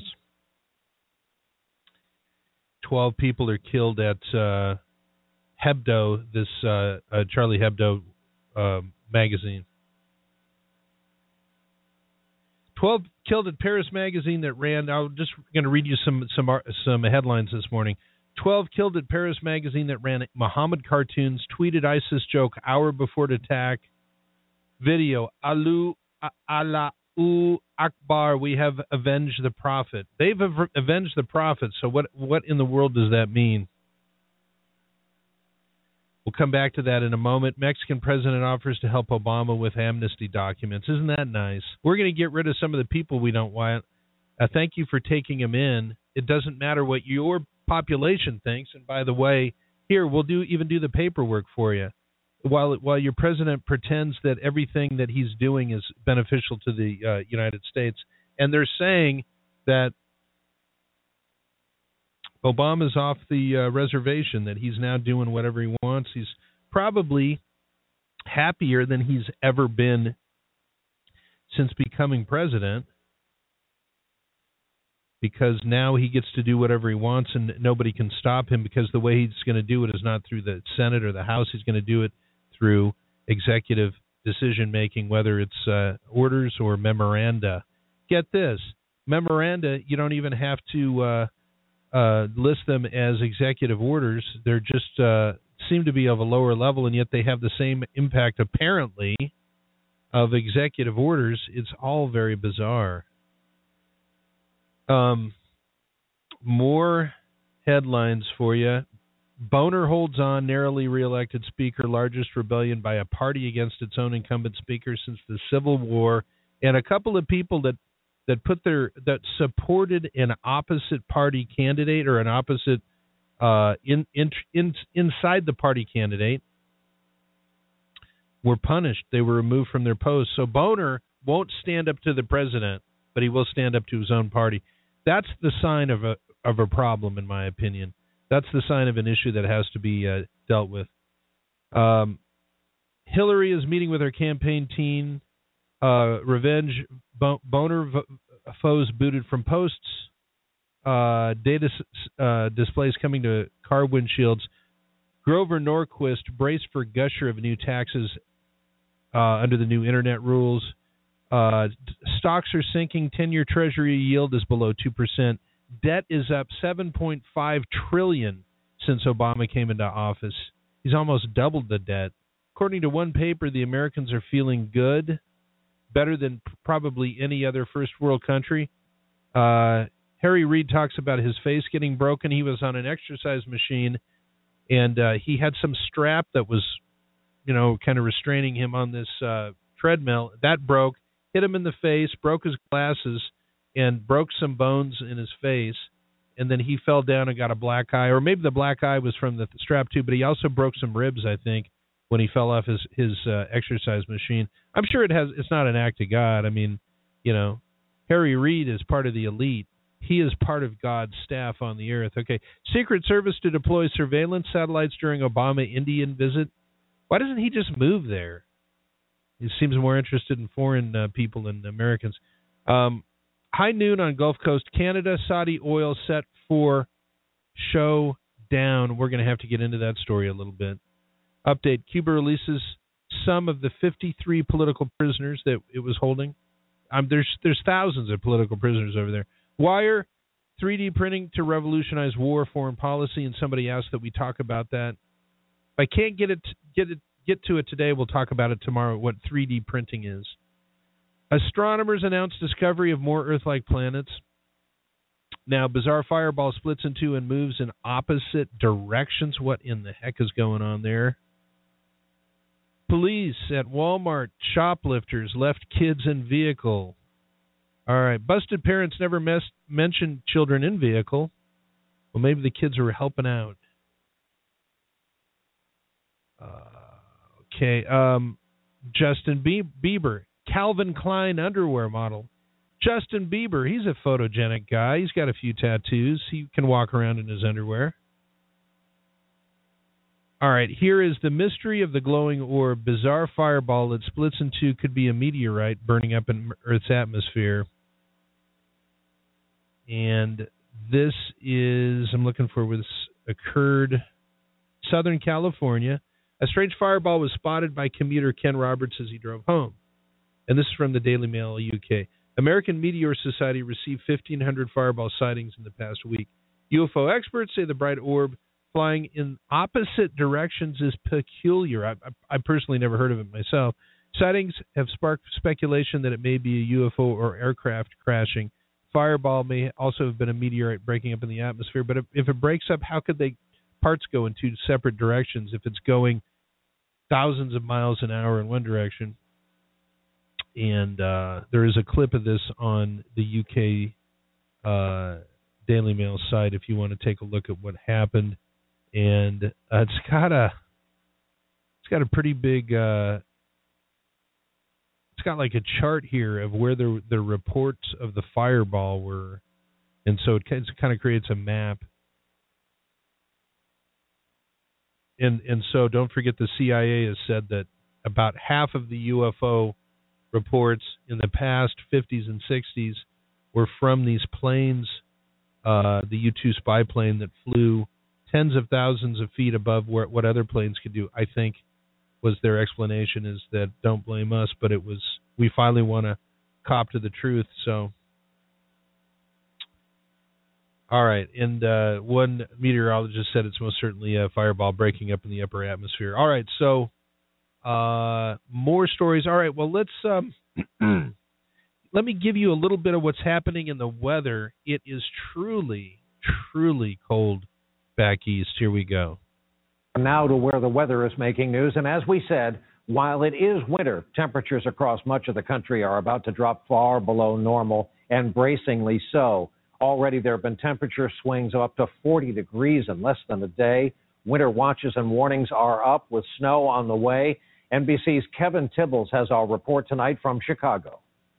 Twelve people are killed at uh, Hebdo, this uh, uh, Charlie Hebdo uh, magazine. Twelve killed at Paris magazine that ran. I'm just going to read you some some some headlines this morning. Twelve killed at Paris magazine that ran Muhammad cartoons, tweeted ISIS joke hour before the attack. Video, Allahu Allahu Akbar, we have avenged the Prophet. They've av- avenged the Prophet, so what, what in the world does that mean? We'll come back to that in a moment. Mexican president offers to help Obama with amnesty documents. Isn't that nice? We're going to get rid of some of the people we don't want. Uh, thank you for taking them in. It doesn't matter what your population thinks, and by the way, here we'll do even do the paperwork for you. While while your president pretends that everything that he's doing is beneficial to the uh, United States, and they're saying that Obama's off the uh, reservation, that he's now doing whatever he wants. He's probably happier than he's ever been since becoming president, because now he gets to do whatever he wants and nobody can stop him, because the way he's going to do it is not through the Senate or the House. He's going to do it through executive decision-making, whether it's uh, orders or memoranda. Get this, memoranda, you don't even have to uh, uh, list them as executive orders. They're just uh, seem to be of a lower level, and yet they have the same impact, apparently, of executive orders. It's all very bizarre. Um, more headlines for you. Boner holds on, narrowly reelected speaker, largest rebellion by a party against its own incumbent speaker since the Civil War, and a couple of people that that put their that supported an opposite party candidate or an opposite uh, in, in in inside the party candidate were punished. They were removed from their posts. So Boner won't stand up to the president, but he will stand up to his own party. That's the sign of a of a problem, in my opinion. That's the sign of an issue that has to be uh, dealt with. Um, Hillary is meeting with her campaign team. Uh, revenge, Bo- Boner v- foes booted from posts. Uh, data uh, displays coming to car windshields. Grover Norquist braced for gusher of new taxes uh, under the new internet rules. Uh, stocks are sinking. ten-year Treasury yield is below two percent. Debt is up seven point five trillion dollars since Obama came into office. He's almost doubled the debt. According to one paper, the Americans are feeling good, better than probably any other first world country. Uh, Harry Reid talks about his face getting broken. He was on an exercise machine, and uh, he had some strap that was, you know, kind of restraining him on this uh, treadmill. That broke. Hit him in the face, broke his glasses, and broke some bones in his face, and then he fell down and got a black eye, or maybe the black eye was from the strap too, but he also broke some ribs, I think, when he fell off his his uh, exercise machine. I'm sure it has. It's not an act of God. I mean, you know, Harry Reid is part of the elite. He is part of God's staff on the earth. Okay, Secret Service to deploy surveillance satellites during Obama Indian visit. Why doesn't he just move there? He seems more interested in foreign uh, people than Americans. Um, high noon on Gulf Coast, Canada. Saudi oil set for showdown. We're going to have to get into that story a little bit. Update, Cuba releases some of the fifty-three political prisoners that it was holding. Um, there's there's thousands of political prisoners over there. Wire, three D printing to revolutionize war foreign policy, and somebody asked that we talk about that. If I can't get it get it get to it today, we'll talk about it tomorrow, what three D printing is. Astronomers announced discovery of more Earth-like planets. Now, bizarre fireball splits in two and moves in opposite directions. What in the heck is going on there? Police at Walmart, shoplifters left kids in vehicle. All right, busted parents never mes- mentioned children in vehicle. Well, maybe the kids were helping out. Uh, okay, um, Justin Bieber, Calvin Klein underwear model. Justin Bieber, he's a photogenic guy. He's got a few tattoos. He can walk around in his underwear. All right, here is the mystery of the glowing orb. Bizarre fireball that splits in two could be a meteorite burning up in Earth's atmosphere. And this is, I'm looking for where this occurred, Southern California. A strange fireball was spotted by commuter Ken Roberts as he drove home. And this is from the Daily Mail, U K. American Meteor Society received fifteen hundred fireball sightings in the past week. U F O experts say the bright orb flying in opposite directions is peculiar. I, I, I personally never heard of it myself. Sightings have sparked speculation that it may be a U F O or aircraft crashing. Fireball may also have been a meteorite breaking up in the atmosphere, but if, if it breaks up, how could they parts go in two separate directions if it's going thousands of miles an hour in one direction? And uh, there is a clip of this on the U K uh, Daily Mail site if you want to take a look at what happened. And uh, it's got a it's got a pretty big uh, it's got like a chart here of where the the reports of the fireball were, and so it kind of creates a map. And and so don't forget the C I A has said that about half of the U F O reports in the past fifties and sixties were from these planes, uh, the U two spy plane that flew tens of thousands of feet above where, what other planes could do. I think was their explanation is that don't blame us, but it was we finally want to cop to the truth. So, all right, and uh, one meteorologist said it's most certainly a fireball breaking up in the upper atmosphere. All right, so. Uh, more stories. All right, well, let's um, let me give you a little bit of what's happening in the weather. It is truly, truly cold back east. Here we go. Now to where the weather is making news. And as we said, while it is winter, temperatures across much of the country are about to drop far below normal, and bracingly so. Already there have been temperature swings of up to forty degrees in less than a day. Winter watches and warnings are up with snow on the way. N B C's Kevin Tibbles has our report tonight from Chicago.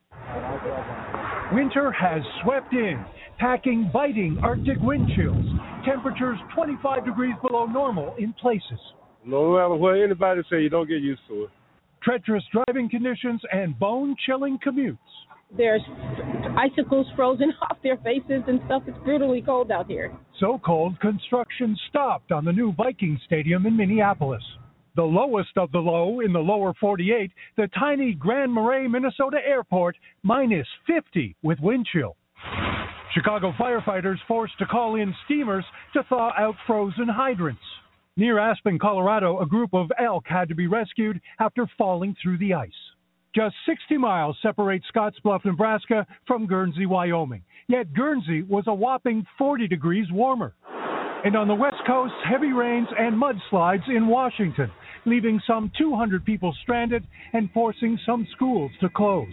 Winter has swept in, packing biting Arctic wind chills. Temperatures twenty-five degrees below normal in places. No matter what anybody say, you don't get used to it. Treacherous driving conditions and bone-chilling commutes. There's icicles frozen off their faces and stuff. It's brutally cold out here. So cold, construction stopped on the new Viking Stadium in Minneapolis. The lowest of the low in the lower forty-eight, the tiny Grand Marais, Minnesota airport, minus fifty with wind chill. Chicago firefighters forced to call in steamers to thaw out frozen hydrants. Near Aspen, Colorado, a group of elk had to be rescued after falling through the ice. Just sixty miles separate Scottsbluff, Nebraska from Guernsey, Wyoming. Yet Guernsey was a whopping forty degrees warmer. And on the West Coast, heavy rains and mudslides in Washington, leaving some two hundred people stranded and forcing some schools to close.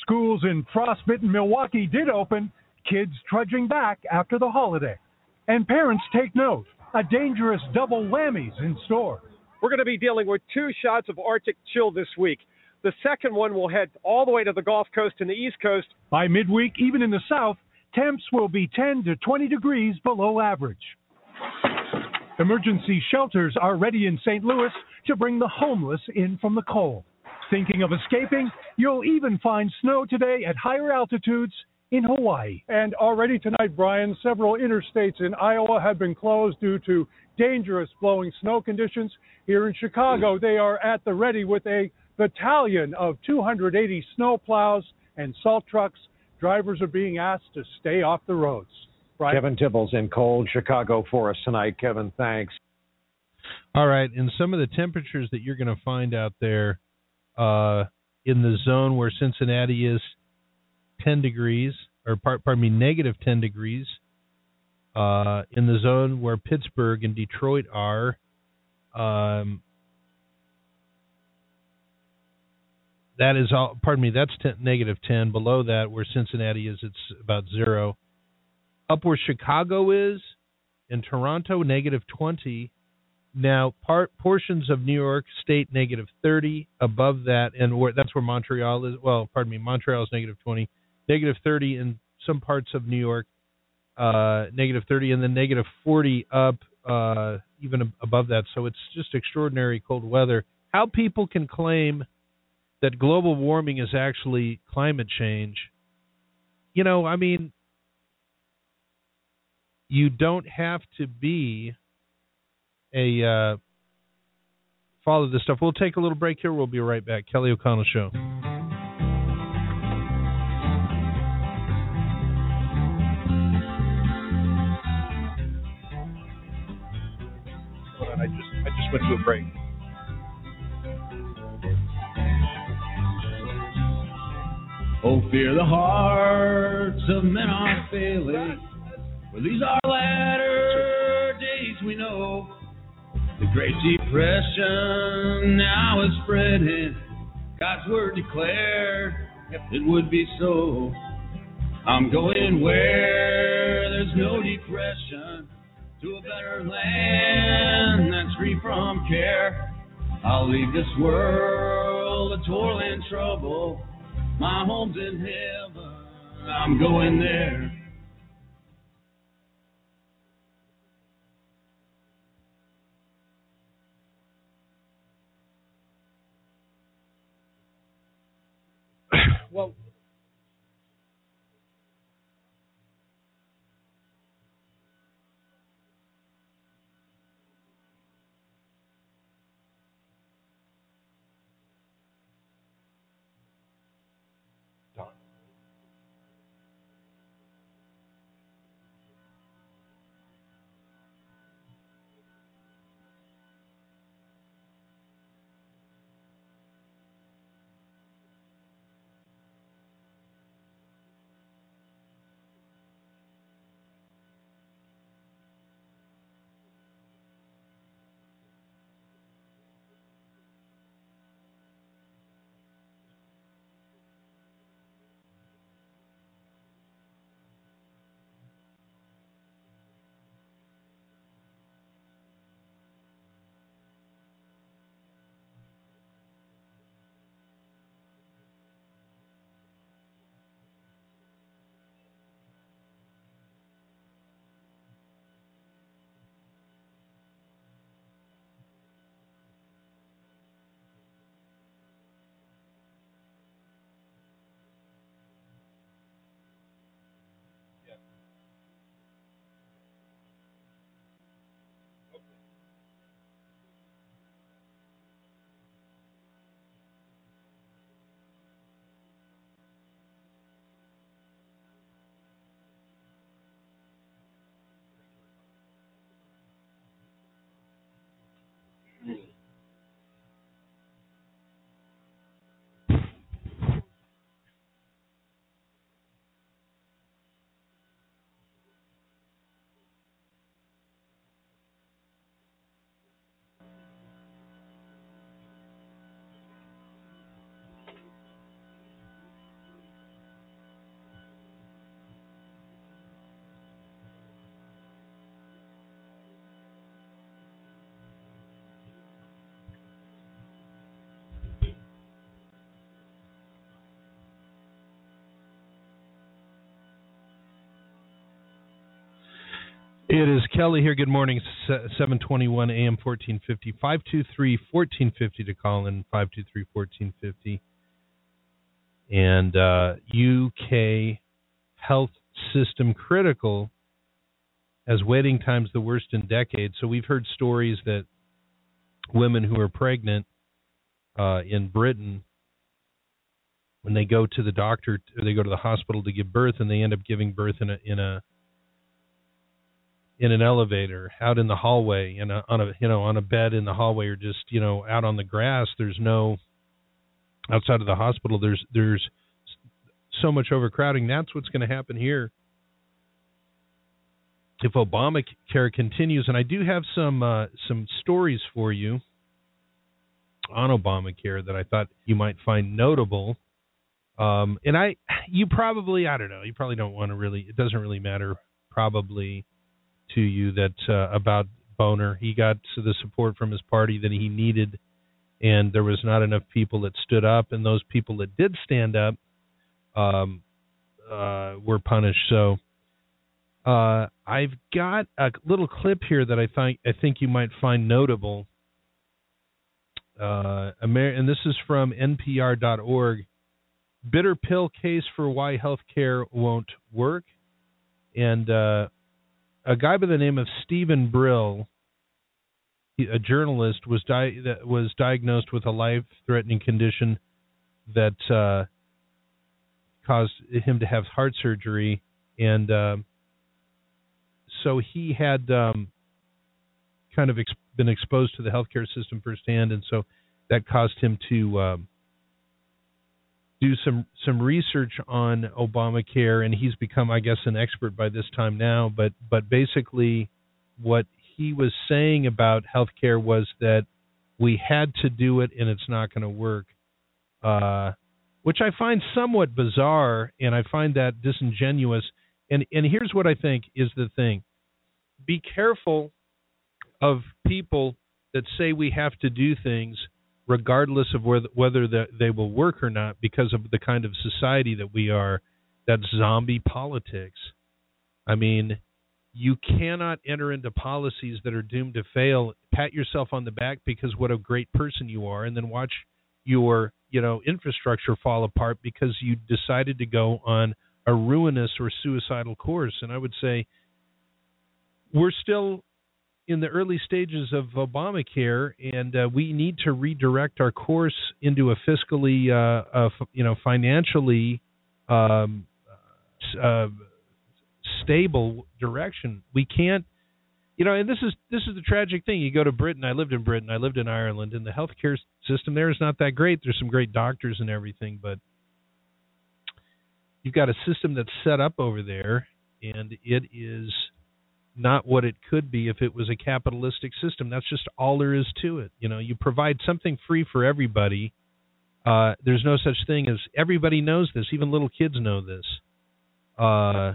Schools in frostbitten Milwaukee did open, kids trudging back after the holiday. And parents take note, a dangerous double whammy's in store. We're going to be dealing with two shots of Arctic chill this week. The second one will head all the way to the Gulf Coast and the East Coast. By midweek, even in the south, temps will be ten to twenty degrees below average. Emergency shelters are ready in Saint Louis to bring the homeless in from the cold. Thinking of escaping? You'll even find snow today at higher altitudes in Hawaii. And already tonight, Brian, several interstates in Iowa have been closed due to dangerous blowing snow conditions. Here in Chicago, they are at the ready with a battalion of two hundred eighty snow plows and salt trucks. Drivers are being asked to stay off the roads. Brian? Kevin Tibbles in cold Chicago for us tonight. Kevin, thanks. All right, and some of the temperatures that you're going to find out there uh, in the zone where Cincinnati is, ten degrees, or pardon me, negative ten degrees. Uh, in the zone where Pittsburgh and Detroit are, um, that is all. Pardon me, that's ten, negative ten. Below that, where Cincinnati is, it's about zero. Up where Chicago is, in Toronto, negative twenty. Now, part portions of New York State, negative thirty. Above that, and where, that's where Montreal is. Well, pardon me, Montreal is negative twenty. Negative thirty in some parts of New York, uh, negative thirty, and then negative forty up, uh, even above that. So it's just extraordinary cold weather. How people can claim that global warming is actually climate change, you know, I mean, you don't have to be a uh, follow this stuff. We'll take a little break here. We'll be right back. Kelly O'Connell Show. I just I just went to a break. Oh, fear the hearts of men are failing, for these are latter days we know. The Great Depression now is spreading, God's word declared it would be so. I'm going where there's no depression, to a better land that's free from care. I'll leave this world a toil and trouble. My home's in heaven, I'm going there. Well, It is Kelly here. Good morning. seven twenty-one A M, fourteen fifty. five two three, fourteen fifty to call in, five two three, fourteen fifty. And uh, U K health system critical as waiting times the worst in decades. So we've heard stories that women who are pregnant uh, in Britain, when they go to the doctor, or they go to the hospital to give birth, and they end up giving birth in a in a in an elevator, out in the hallway, in a, on a you know on a bed in the hallway, or just you know out on the grass. There's no outside of the hospital. There's there's so much overcrowding. That's what's going to happen here if Obamacare continues. And I do have some uh, some stories for you on Obamacare that I thought you might find notable. Um, and I, you probably, I don't know, you probably don't want to really. It doesn't really matter probably to you that uh, about Boner. He got to the support from his party that he needed, and there was not enough people that stood up, and those people that did stand up um, uh, were punished. So uh, I've got a little clip here that I think I think you might find notable. Uh, Amer- and this is from N P R dot org. Bitter pill case for why health care won't work. And uh, a guy by the name of Stephen Brill, a journalist, was di- that was diagnosed with a life-threatening condition that uh, caused him to have heart surgery. And uh, so he had um, kind of ex- been exposed to the healthcare system firsthand, and so that caused him to um, do some some research on Obamacare, and he's become, I guess, an expert by this time now. But but basically, what he was saying about healthcare was that we had to do it, and it's not going to work, uh, which I find somewhat bizarre, and I find that disingenuous. And and here's what I think is the thing: be careful of people that say we have to do things regardless of whether, whether the, they will work or not, because of the kind of society that we are, that's zombie politics. I mean, you cannot enter into policies that are doomed to fail, pat yourself on the back because what a great person you are, and then watch your, you know, infrastructure fall apart because you decided to go on a ruinous or suicidal course. And I would say we're still in the early stages of Obamacare, and uh, we need to redirect our course into a fiscally, uh, uh, f- you know, financially um, uh, stable direction. We can't, you know, and this is this is the tragic thing. You go to Britain. I lived in Britain. I lived in Ireland, and the healthcare system there is not that great. There's some great doctors and everything, but you've got a system that's set up over there, and it is not what it could be if it was a capitalistic system. That's just all there is to it. You know, you provide something free for everybody. Uh, there's no such thing as everybody knows this. Even little kids know this. Uh,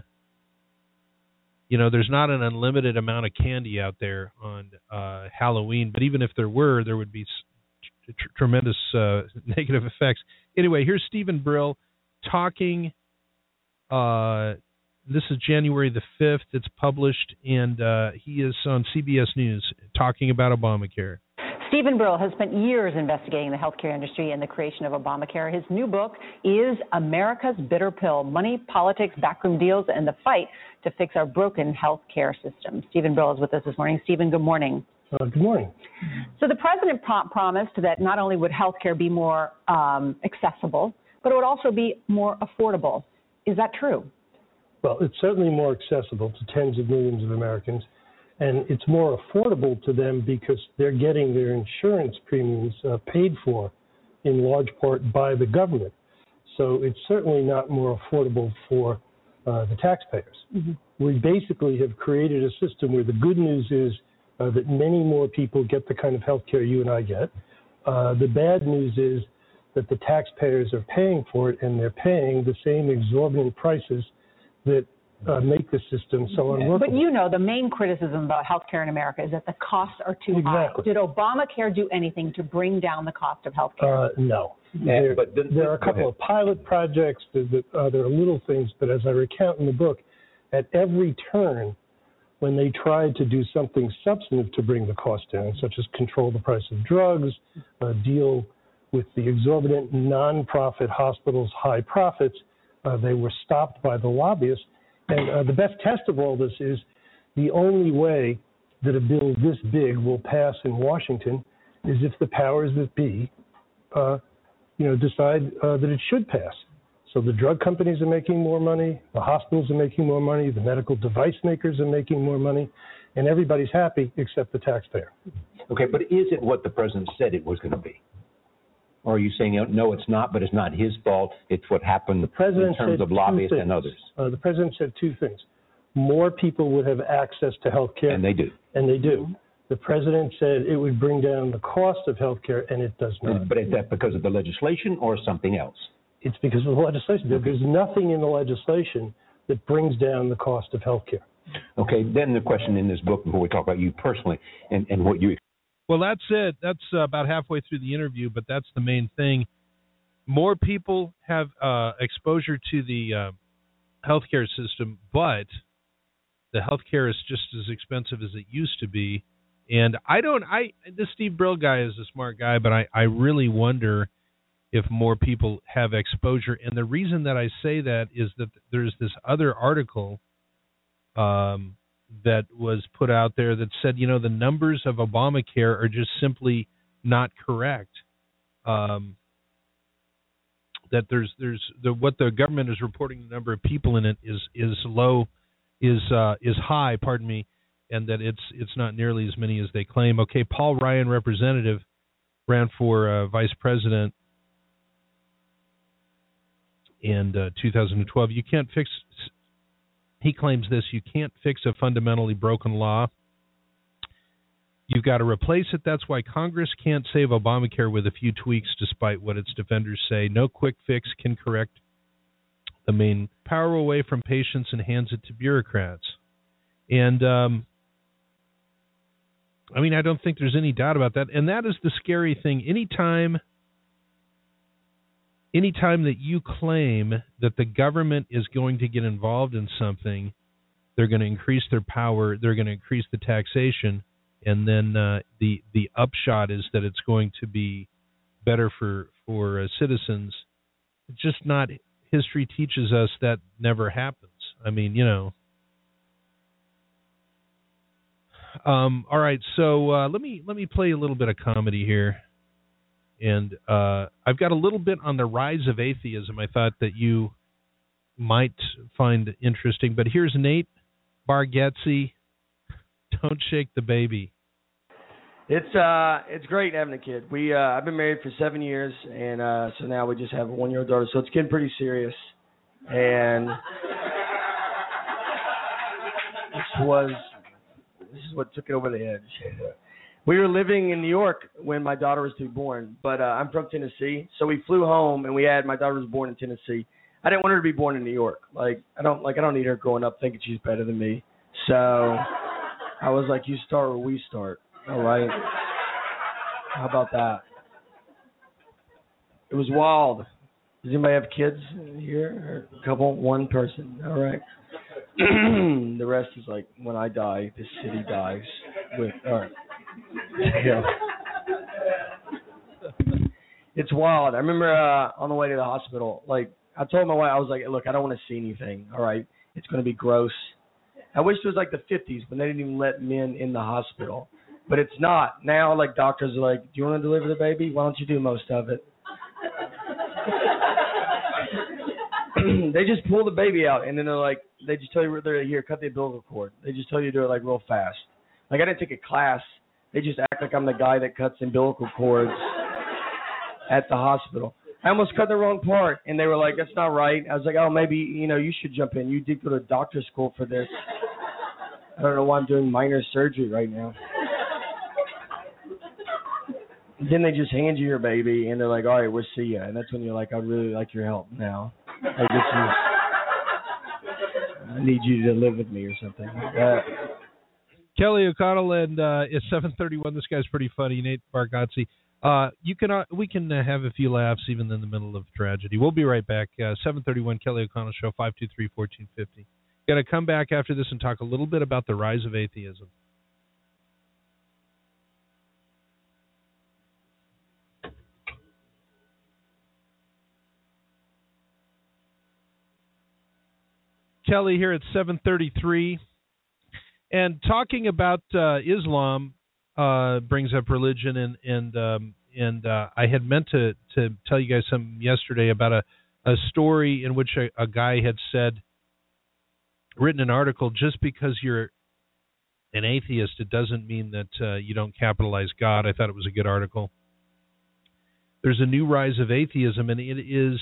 you know, there's not an unlimited amount of candy out there on uh, Halloween, but even if there were, there would be tr- tr- tremendous uh, negative effects. Anyway, here's Stephen Brill talking. Uh, This is January the fifth. It's published, and uh, he is on C B S News talking about Obamacare. Stephen Brill has spent years investigating the healthcare industry and the creation of Obamacare. His new book is America's Bitter Pill: Money, Politics, Backroom Deals, and the Fight to Fix Our Broken Healthcare System. Stephen Brill is with us this morning. Stephen, good morning. Uh, good morning. So the president pro- promised that not only would healthcare be more um, accessible, but it would also be more affordable. Is that true? Well, it's certainly more accessible to tens of millions of Americans, and it's more affordable to them because they're getting their insurance premiums uh, paid for in large part by the government. So it's certainly not more affordable for uh, the taxpayers. Mm-hmm. We basically have created a system where the good news is uh, that many more people get the kind of health care you and I get. Uh, the bad news is that the taxpayers are paying for it, and they're paying the same exorbitant prices that uh, make the system so unworkable. But you know, the main criticism about healthcare in America is that the costs are too exactly. high. Did Obamacare do anything to bring down the cost of healthcare? Uh, no. Yeah, there, but then, there are a couple of pilot projects. There, uh, there are little things, but as I recount in the book, at every turn, when they tried to do something substantive to bring the cost down, such as control the price of drugs, uh, deal with the exorbitant non-profit hospitals' high profits, uh, they were stopped by the lobbyists. And uh, the best test of all this is the only way that a bill this big will pass in Washington is if the powers that be, uh, you know, decide uh, that it should pass. So the drug companies are making more money, the hospitals are making more money, the medical device makers are making more money, and everybody's happy except the taxpayer. Okay, but is it what the president said it was going to be? Or are you saying, no, it's not, but it's not his fault, it's what happened the president in terms of lobbyists and others? Uh, the president said two things. More people would have access to health care. And they do. And they do. The president said it would bring down the cost of health care, and it does not. But is that because of the legislation or something else? It's because of the legislation. There's nothing in the legislation that brings down the cost of health care. Okay, then the question in this book, before we talk about you personally and, and what you... Well, that's it. That's uh, about halfway through the interview, but that's the main thing. More people have uh, exposure to the uh, healthcare system, but the healthcare is just as expensive as it used to be. And I don't, I, this Steve Brill guy is a smart guy, but I, I really wonder if more people have exposure. And the reason that I say that is that there's this other article um, that was put out there that said, you know, the numbers of Obamacare are just simply not correct. Um, that there's there's the what the government is reporting, the number of people in it is is low, is uh, is high, pardon me, and that it's it's not nearly as many as they claim. Okay, Paul Ryan, representative, ran for uh, vice president in uh, two thousand twelve. You can't fix, he claims this, you can't fix a fundamentally broken law. You've got to replace it. That's why Congress can't save Obamacare with a few tweaks, despite what its defenders say. No quick fix can correct the main power away from patients and hands it to bureaucrats. And, um, I mean, I don't think there's any doubt about that. And that is the scary thing. Anytime... Anytime that you claim that the government is going to get involved in something, they're going to increase their power, they're going to increase the taxation, and then uh, the the upshot is that it's going to be better for, for uh, citizens. It's just not, history teaches us that never happens. I mean, you know. Um, all right, so uh, let me let me play a little bit of comedy here. And uh, I've got a little bit on the rise of atheism I thought that you might find interesting. But here's Nate Bargatze. Don't shake the baby. It's uh, it's great having a kid. We uh, I've been married for seven years, and uh, so now we just have a one-year-old daughter. So it's getting pretty serious. And this was this is what took it over the edge. We were living in New York when my daughter was to be born, but uh, I'm from Tennessee, so we flew home and we had my daughter was born in Tennessee. I didn't want her to be born in New York. Like I don't like I don't need her growing up thinking she's better than me. So I was like, you start where we start. All right. How about that? It was wild. Does anybody have kids here? A couple, one person. All right. The rest is like when I die, this city dies with. All right. Yeah. It's wild. I remember uh, on the way to the hospital, like I told my wife, I was like, look, I don't want to see anything. All right, it's going to be gross. I wish it was like the fifties when they didn't even let men in the hospital, but it's not now. Like doctors are like, do you want to deliver the baby? Why don't you do most of it? They just pull the baby out and then they're like, they just tell you they're here, cut the umbilical cord. They just tell you to do it like real fast. Like I didn't take a class. They just act like I'm the guy that cuts umbilical cords at the hospital. I almost cut the wrong part, and they were like, that's not right. I was like, oh, maybe, you know, you should jump in. You did go to doctor school for this. I don't know why I'm doing minor surgery right now. Then they just hand you your baby, and they're like, all right, we'll see you. And that's when you're like, I'd really like your help now. Like, this is, I need you to live with me or something like that. Kelly O'Connell and uh, it's seven thirty-one. This guy's pretty funny, Nate Bargatze. Uh, you can uh, we can uh, have a few laughs even in the middle of tragedy. We'll be right back. Uh, seven thirty-one, Kelly O'Connell Show, five two three, one four five zero. Going to come back after this and talk a little bit about the rise of atheism. Kelly here at seven thirty-three. And talking about uh, Islam uh, brings up religion, and and um, and uh, I had meant to, to tell you guys something yesterday about a, a story in which a, a guy had said, written an article, just because you're an atheist, it doesn't mean that uh, you don't capitalize God. I thought it was a good article. There's a new rise of atheism, and it is,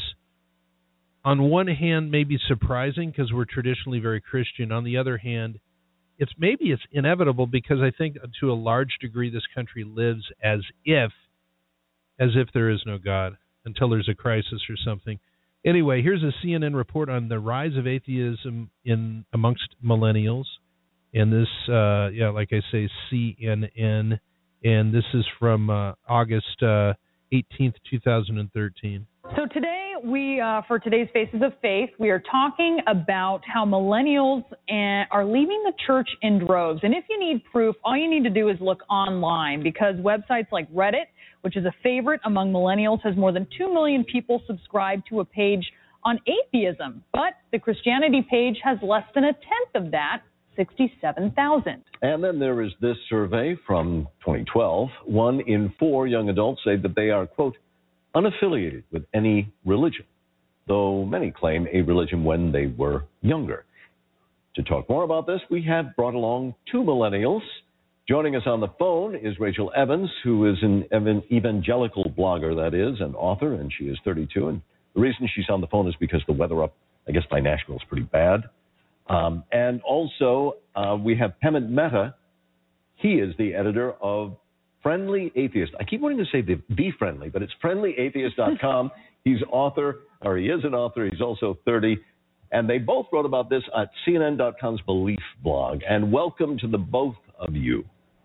on one hand, maybe surprising because we're traditionally very Christian. On the other hand, it's maybe it's inevitable because I think to a large degree this country lives as if, as if there is no God until there's a crisis or something. Anyway, here's a C N N report on the rise of atheism in amongst millennials, and this, uh, yeah, like I say, C N N, and this is from uh, August uh, eighteenth, two thousand thirteen. So today, we uh, for today's Faces of Faith, we are talking about how millennials and, are leaving the church in droves. And if you need proof, all you need to do is look online, because websites like Reddit, which is a favorite among millennials, has more than two million people subscribed to a page on atheism. But the Christianity page has less than a tenth of that, sixty-seven thousand. And then there is this survey from twenty twelve. One in four young adults say that they are, quote, unaffiliated with any religion, though many claim a religion when they were younger. To talk more about this, we have brought along two millennials. Joining us on the phone is Rachel Evans, who is an evangelical blogger, that is, an author, and she is thirty-two. And the reason she's on the phone is because the weather up, I guess, by Nashville is pretty bad. Um, and also, uh, we have Hemant Mehta. He is the editor of Friendly Atheist. I keep wanting to say the, the Friendly, but it's friendly atheist dot com. He's author, or he is an author. He's also thirty. And they both wrote about this at C N N dot com's Belief blog. And welcome to the both of you.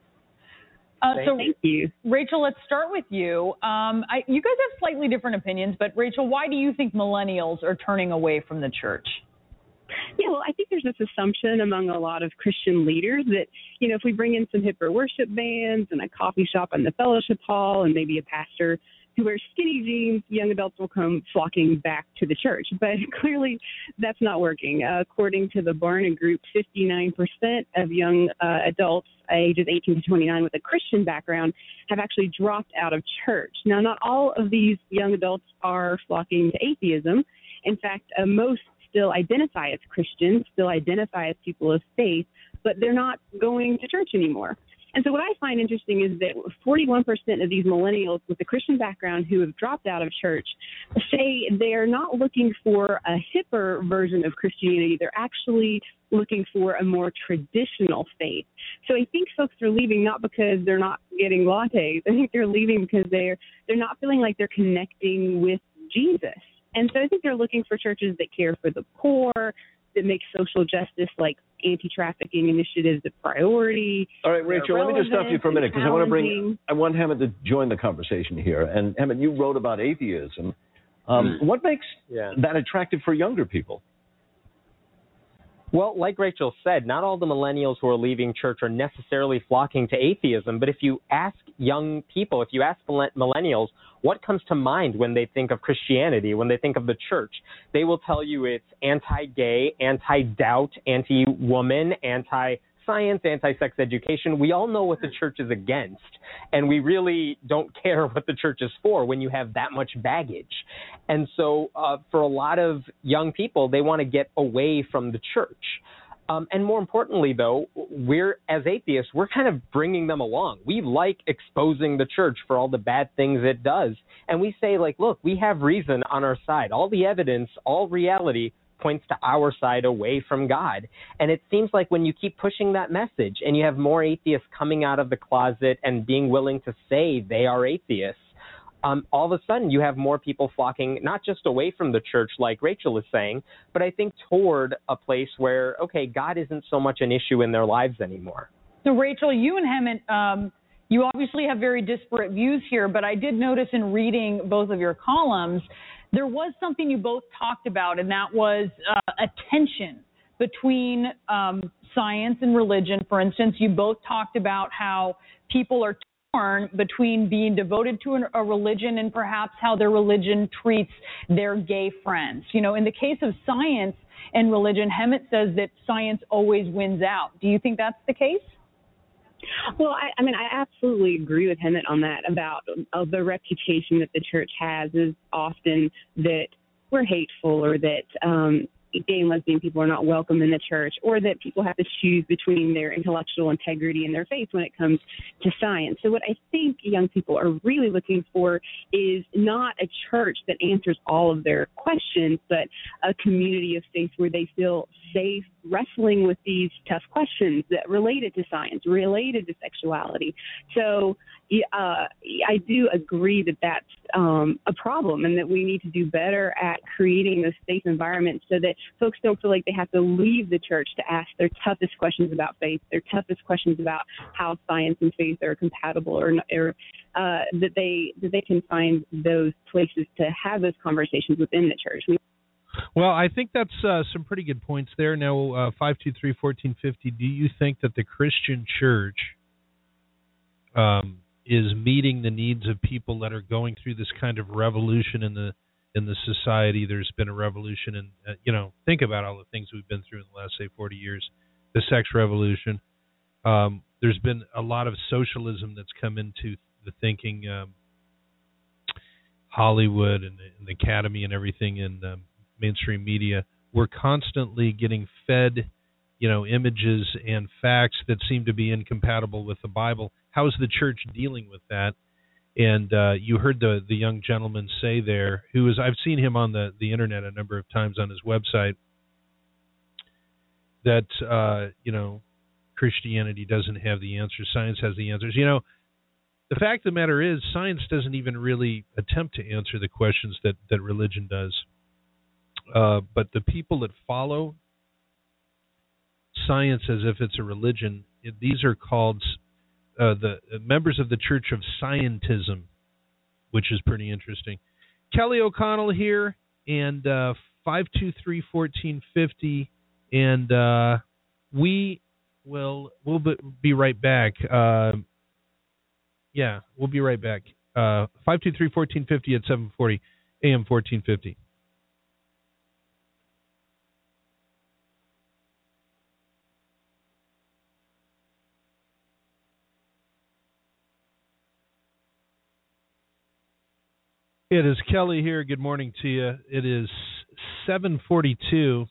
Uh, so, Thank you. Rachel, let's start with you. Um, I, you guys have slightly different opinions, but Rachel, why do you think millennials are turning away from the church? Yeah, well, I think there's this assumption among a lot of Christian leaders that, you know, if we bring in some hipper worship bands and a coffee shop in the fellowship hall and maybe a pastor who wears skinny jeans, young adults will come flocking back to the church. But clearly that's not working. Uh, according to the Barna Group, fifty-nine percent of young uh, adults ages eighteen to twenty-nine with a Christian background have actually dropped out of church. Now, not all of these young adults are flocking to atheism. In fact, uh, most still identify as Christians, still identify as people of faith, but they're not going to church anymore. And so what I find interesting is that forty-one percent of these millennials with a Christian background who have dropped out of church say they're not looking for a hipper version of Christianity. They're actually looking for a more traditional faith. So I think folks are leaving not because they're not getting lattes. I think they're leaving because they're they're not feeling like they're connecting with Jesus. And so I think they're looking for churches that care for the poor, that make social justice like anti-trafficking initiatives a priority. All right, Rachel, let me just stop you for a minute because I want to bring, I want Hemant to join the conversation here. And Hemant, you wrote about atheism. Um, mm. What makes yeah. that attractive for younger people? Well, like Rachel said, not all the millennials who are leaving church are necessarily flocking to atheism. But if you ask young people, if you ask millennials, what comes to mind when they think of Christianity, when they think of the church, they will tell you it's anti-gay, anti-doubt, anti-woman, anti-science, anti-sex education. We all know what the church is against, and we really don't care what the church is for when you have that much baggage. And so uh, for a lot of young people, they want to get away from the church. Um, and more importantly, though, we're, as atheists, we're kind of bringing them along. We like exposing the church for all the bad things it does. And we say, like, look, we have reason on our side. All the evidence, all reality points to our side away from God. And it seems like when you keep pushing that message and you have more atheists coming out of the closet and being willing to say they are atheists, Um, all of a sudden you have more people flocking, not just away from the church, like Rachel is saying, but I think toward a place where, okay, God isn't so much an issue in their lives anymore. So, Rachel, you and Hemant, um, you obviously have very disparate views here, but I did notice in reading both of your columns, there was something you both talked about, and that was uh, attention between um, science and religion. For instance, you both talked about how people are torn between being devoted to an, a religion and perhaps how their religion treats their gay friends. You know, in the case of science and religion, Hemant says that science always wins out. Do you think that's the case? Well, I, I mean, I absolutely agree with Hemant on that about uh, the reputation that the church has is often that we're hateful or that um, gay and lesbian people are not welcome in the church, or that people have to choose between their intellectual integrity and their faith when it comes to science. So what I think young people are really looking for is not a church that answers all of their questions, but a community of faith where they feel safe wrestling with these tough questions that related to science, related to sexuality. So uh, I do agree that that's um, a problem, and that we need to do better at creating those safe environments so that folks don't feel like they have to leave the church to ask their toughest questions about faith, their toughest questions about how science and faith are compatible, or, or uh, that they that they can find those places to have those conversations within the church. We Well, I think that's uh, some pretty good points there. Now, uh, five two three, one four five zero, do you think that the Christian church um, is meeting the needs of people that are going through this kind of revolution in the in the society? There's been a revolution, and uh, you know, think about all the things we've been through in the last, say, forty years. The sex revolution. Um, there's been a lot of socialism that's come into the thinking. Um, Hollywood and the, and the Academy and everything, and um, mainstream media, we're constantly getting fed, you know, images and facts that seem to be incompatible with the Bible. How is the church dealing with that? And uh, you heard the the young gentleman say there, who is, I've seen him on the, the internet a number of times on his website, that, uh, you know, Christianity doesn't have the answers, science has the answers. You know, the fact of the matter is, science doesn't even really attempt to answer the questions that, that religion does. Uh, but the people that follow science as if it's a religion, it, these are called uh, the uh, members of the Church of Scientism, which is pretty interesting. Kelly O'Connell here, and uh, five two three, one four five zero, and uh, we will we'll be right back. Uh, yeah, we'll be right back. Uh, five two three, one four five zero at seven forty A M fourteen fifty. It is Kelly here. Good morning to you. It is seven forty-two.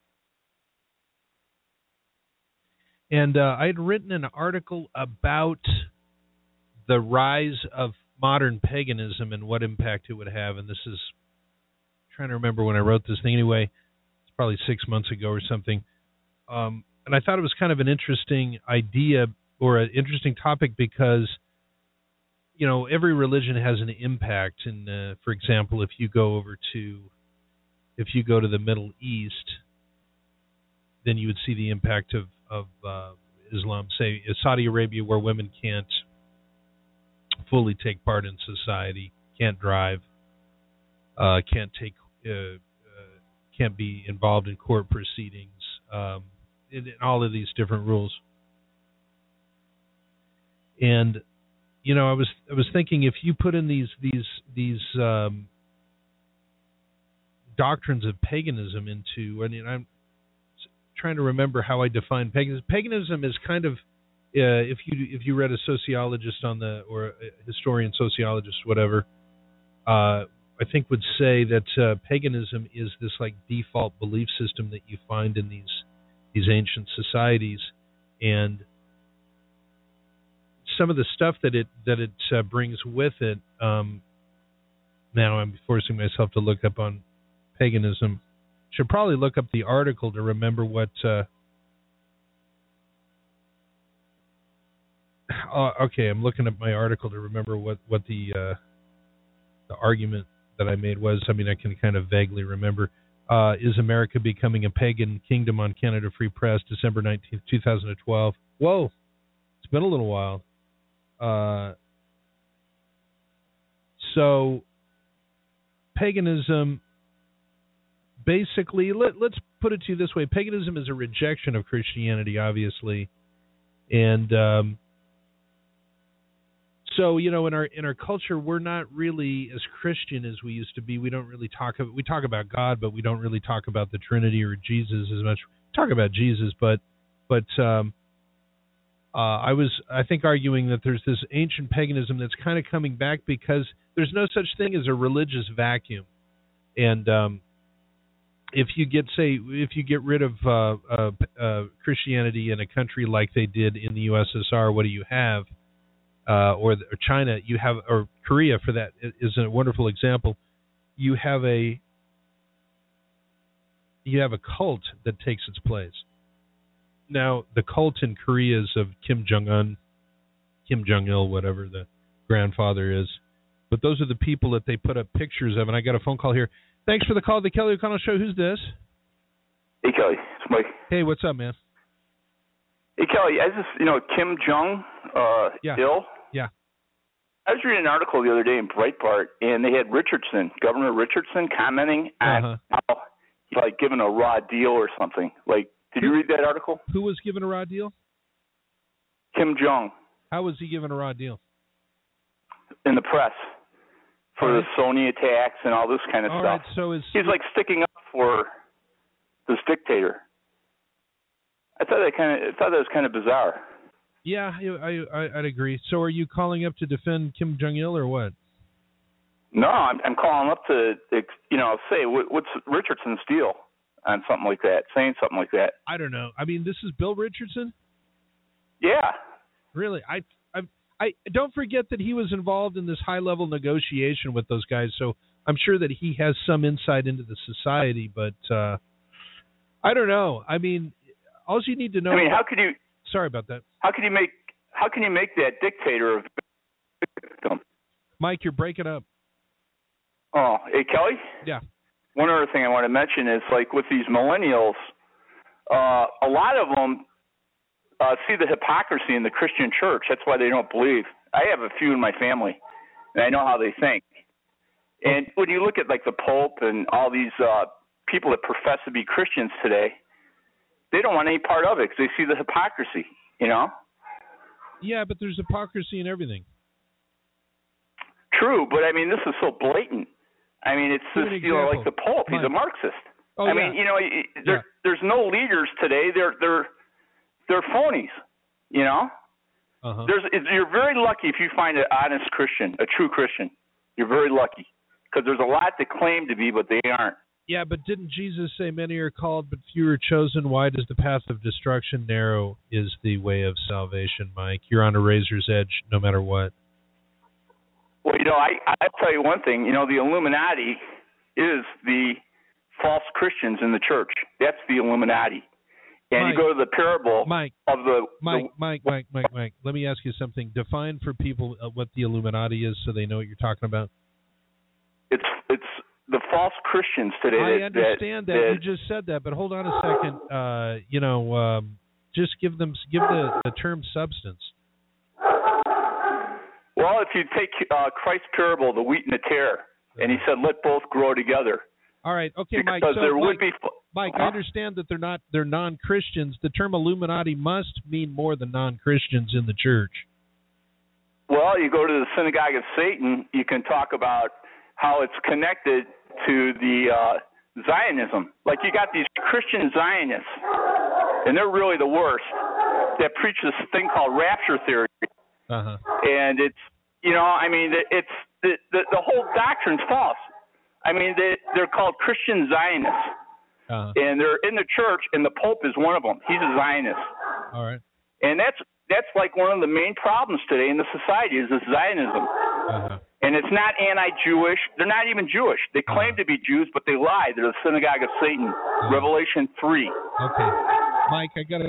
And uh, I had written an article about the rise of modern paganism and what impact it would have. And this is, I'm trying to remember when I wrote this thing. Anyway, it's probably six months ago or something. Um, and I thought it was kind of an interesting idea or an interesting topic because, you know, every religion has an impact. And uh, for example, if you go over to, if you go to the Middle East, then you would see the impact of of uh, Islam. Say Saudi Arabia, where women can't fully take part in society, can't drive, uh, can't take, uh, uh, can't be involved in court proceedings, um, and, and all of these different rules. And you know, I was I was thinking, if you put in these these these um, doctrines of paganism into, I mean, I'm trying to remember how I define paganism. Paganism is kind of, uh, if you if you read a sociologist on the or a historian, sociologist, whatever, uh, I think would say that uh, paganism is this like default belief system that you find in these these ancient societies, and some of the stuff that it that it uh, brings with it. Um, now I'm forcing myself to look up on paganism. Should probably look up the article to remember what. Uh, oh, okay, I'm looking up my article to remember what what the uh, the argument that I made was. I mean, I can kind of vaguely remember. Uh, is America becoming a pagan kingdom? On Canada Free Press, December nineteenth, two thousand twelve. Whoa, it's been a little while. Uh, so, paganism basically, let, let's put it to you this way. Paganism is a rejection of Christianity, obviously. And um, so, you know, in our in our culture, we're not really as Christian as we used to be. We don't really talk about, we talk about God, but we don't really talk about the Trinity or Jesus as much. We talk about Jesus, but but um, uh, I was, I think, arguing that there's this ancient paganism that's kind of coming back because there's no such thing as a religious vacuum. And um, if you get, say, if you get rid of uh, uh, uh, Christianity in a country like they did in the U S S R, what do you have? Uh, or, or China, you have, or Korea, for that is a wonderful example. You have a you have a cult that takes its place. Now, the cult in Korea is of Kim Jong-un, Kim Jong-il, whatever the grandfather is. But those are the people that they put up pictures of. And I got a phone call here. Thanks for the call, the Kelly O'Connell Show. Who's this? Hey, Kelly. It's Mike. Hey, what's up, man? Hey, Kelly. I just, you know, Kim Jong uh, yeah. Il. Yeah. I was reading an article the other day in Breitbart, and they had Richardson, Governor Richardson, commenting on uh-huh. how he's like given a raw deal or something. Like, did you read that article? Who was given a raw deal? Kim Jong. How was he given a raw deal? In the press for all right. the Sony attacks and all this kind of all stuff. Right, so is he's like sticking up for this dictator. I thought that kind of I thought that was kind of bizarre. Yeah, I, I I'd agree. So, are you calling up to defend Kim Jong Il or what? No, I'm I'm calling up to you know say what's Richardson's deal on something like that, saying something like that. I don't know. I mean, this is Bill Richardson. Yeah. Really, I I I don't forget that he was involved in this high-level negotiation with those guys. So I'm sure that he has some insight into the society. But uh, I don't know. I mean, all you need to know. I mean, about, how could you? Sorry about that. How can you make how can you make that dictator of victim? Mike, you're breaking up. Oh, hey Kelly? Yeah. One other thing I want to mention is like with these millennials, uh, a lot of them uh, see the hypocrisy in the Christian church. That's why they don't believe. I have a few in my family, and I know how they think. And when you look at like the Pope and all these uh, people that profess to be Christians today, they don't want any part of it because they see the hypocrisy, you know? Yeah, but there's hypocrisy in everything. True, but I mean, this is so blatant. I mean, it's Give just, an you know, example. like the Pope, he's Mike. a Marxist. Oh, I yeah. mean, you know, there, Yeah. there's no leaders today. They're they're they're phonies, you know? Uh-huh. There's you're very lucky if you find an honest Christian, a true Christian. You're very lucky because there's a lot that claim to be, but they aren't. Yeah, but didn't Jesus say many are called, but few are chosen? Wide is the path of destruction, narrow is the way of salvation, Mike. You're on a razor's edge no matter what. Well, you know, I I'll tell you one thing. You know, the Illuminati is the false Christians in the church. That's the Illuminati. And Mike, you go to the parable Mike, of the Mike, the, Mike, Mike, Mike, Mike. Let me ask you something. Define for people uh, what the Illuminati is, so they know what you're talking about. It's it's the false Christians today. I that, understand that, that, that you just said that, but hold on a second. Uh, you know, um, just give them give the, the term substance. Well, if you take uh, Christ's parable, the wheat and the tare, and he said, "Let both grow together." All right, okay, Mike. Because So, there Mike, would be. Mike, I understand that they're not they're non-Christians. The term Illuminati must mean more than non-Christians in the church. Well, you go to the synagogue of Satan, you can talk about how it's connected to the uh, Zionism. Like you got these Christian Zionists, and they're really the worst, that preach this thing called rapture theory. Uh-huh. And it's, you know, I mean, it's the the, the whole doctrine's false. I mean, they, they're called Christian Zionists. Uh-huh. And they're in the church, and the Pope is one of them. He's a Zionist. All right. And that's that's like one of the main problems today in the society is this Zionism. Uh-huh. And it's not anti-Jewish. They're not even Jewish. They claim uh-huh. to be Jews, but they lie. They're the synagogue of Satan. Uh-huh. Revelation three. Okay. Mike, I got to...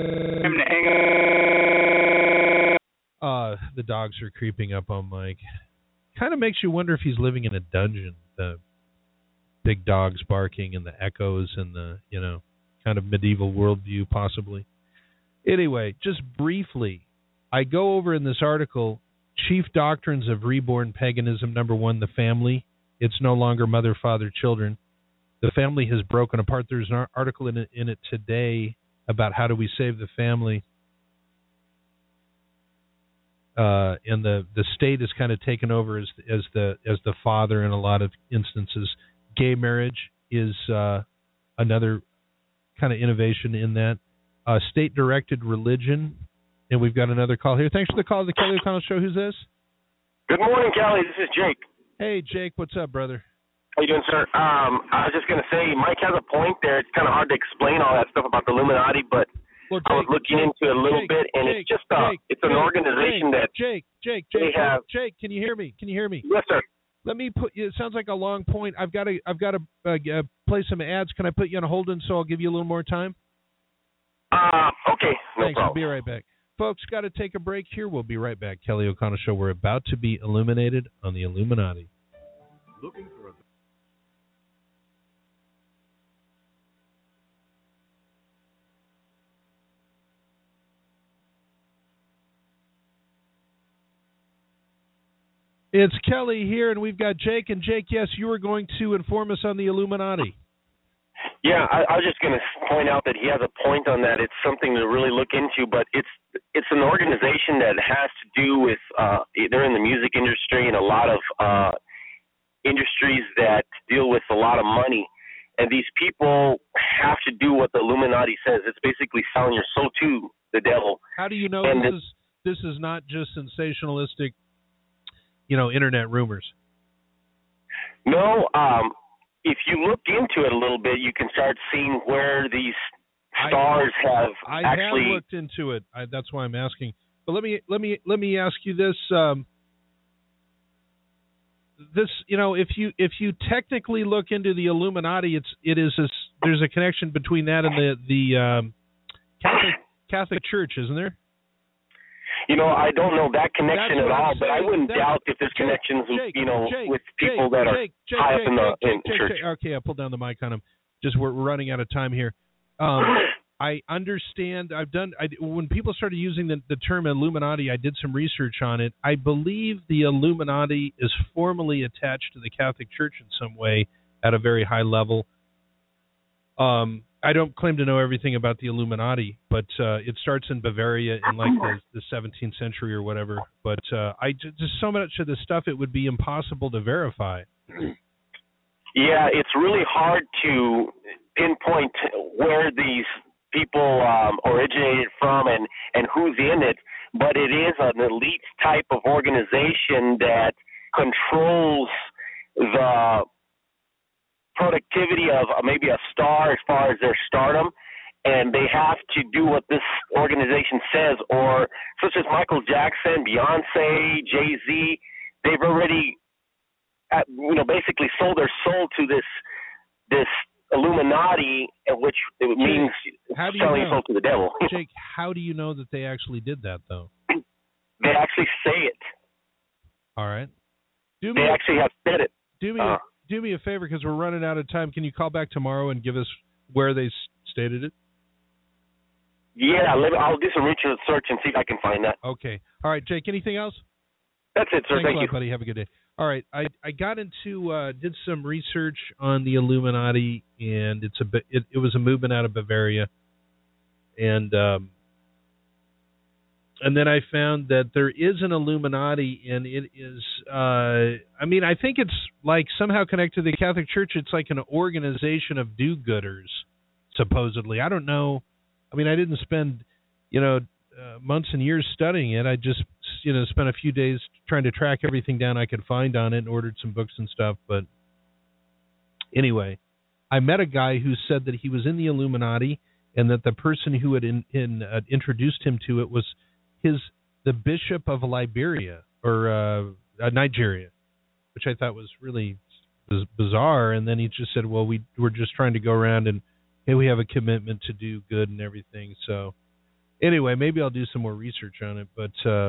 Uh, the dogs are creeping up on Mike. Kind of makes you wonder if he's living in a dungeon. The big dogs barking and the echoes and the, you know, kind of medieval worldview possibly. Anyway, just briefly, I go over in this article, Chief Doctrines of Reborn Paganism, number one, the family. It's no longer mother, father, children. the family has broken apart. There's an article in it, in it today about how do we save the family. Uh, and the, the state is kind of taken over as as the as the father in a lot of instances. Gay marriage is uh, another kind of innovation in that. Uh, state-directed religion, and we've got another call here. Thanks for the call to the Kelly O'Connell Show. Who's this? Good morning, Kelly. This is Jake. Hey, Jake. What's up, brother? How you doing, sir? Um, I was just going to say, Mike has a point there. It's kind of hard to explain all that stuff about the Illuminati, but well, Jake, I was looking Jake, into it a little Jake, bit, and Jake, it's just uh, Jake, it's an Jake, organization Jake, that Jake, Jake, they Jake, have. Jake, can you hear me? Can you hear me? Yes, sir. Let me put you. It sounds like a long point. I've got to. I've got to uh, uh, play some ads. Can I put you on hold, and so I'll give you a little more time? Uh, okay, no Thanks. problem. I'll be right back. Folks, got to take a break here. We'll be right back. Kelly O'Connell Show. We're about to be illuminated on the Illuminati. Looking for a It's Kelly here, and we've got Jake. And Jake, yes, you were going to inform us on the Illuminati. Yeah, I, I was just going to point out that he has a point on that. It's something to really look into, but it's it's an organization that has to do with uh, they're in the music industry and a lot of uh, industries that deal with a lot of money. And these people have to do what the Illuminati says. It's basically selling your soul to the devil. How do you know and this it, is this is not just sensationalistic, you know, internet rumors? No, um, if you look into it a little bit, you can start seeing where these stars I, have I actually. have looked into it. I, that's why I'm asking. But let me let me let me ask you this. Um, this, you know, if you if you technically look into the Illuminati, it's it is a, there's a connection between that and the the um, Catholic Catholic Church, isn't there? You know, I don't know that connection That's at all, I'm but I saying. wouldn't That's, doubt if there's Jake, connections, with, Jake, you know, Jake, with people Jake, that are Jake, Jake, high Jake, up in the Jake, in Jake, church. Jake, okay, I pulled down the mic on him. Just we're, we're running out of time here. Um, I understand. I've done. I, when people started using the, the term Illuminati, I did some research on it. I believe the Illuminati is formally attached to the Catholic Church in some way at a very high level. Um, I don't claim to know everything about the Illuminati, but uh, it starts in Bavaria in like the, the seventeenth century or whatever. But uh, I just so much of this stuff it would be impossible to verify. Yeah, it's really hard to pinpoint where these people um, originated from and, and who's in it, but it is an elite type of organization that controls the productivity of maybe a star as far as their stardom, and they have to do what this organization says, or such as Michael Jackson, Beyonce, Jay-Z, they've already, you know, basically sold their soul to this this Illuminati, which it means how do you selling know? soul to the devil. Jake, how do you know that they actually did that, though? They actually say it. All right. Do me They a, actually have said it. do me Uh, a, do me a favor because we're running out of time. Can you call back tomorrow and give us where they s- stated it? Yeah, let me, I'll do some research and see if I can find that. Okay. All right, Jake. Anything else? That's it, sir. Thanks Thank a lot, you. buddy. Have a good day. All right, I I got into uh, did some research on the Illuminati, and it's a it, it was a movement out of Bavaria, and um, and then I found that there is an Illuminati, and it is uh, I mean I think it's like somehow connected to the Catholic Church. It's like an organization of do-gooders, supposedly. I don't know. I mean, I didn't spend you know. Uh, months and years studying it. I just, you know, spent a few days trying to track everything down I could find on it and ordered some books and stuff. But anyway, I met a guy who said that he was in the Illuminati and that the person who had in, in, uh, introduced him to it was his the Bishop of Liberia or uh, uh, Nigeria, which I thought was really b- bizarre. And then he just said, well, we we're just trying to go around and, hey, we have a commitment to do good and everything. So anyway, maybe I'll do some more research on it, but uh,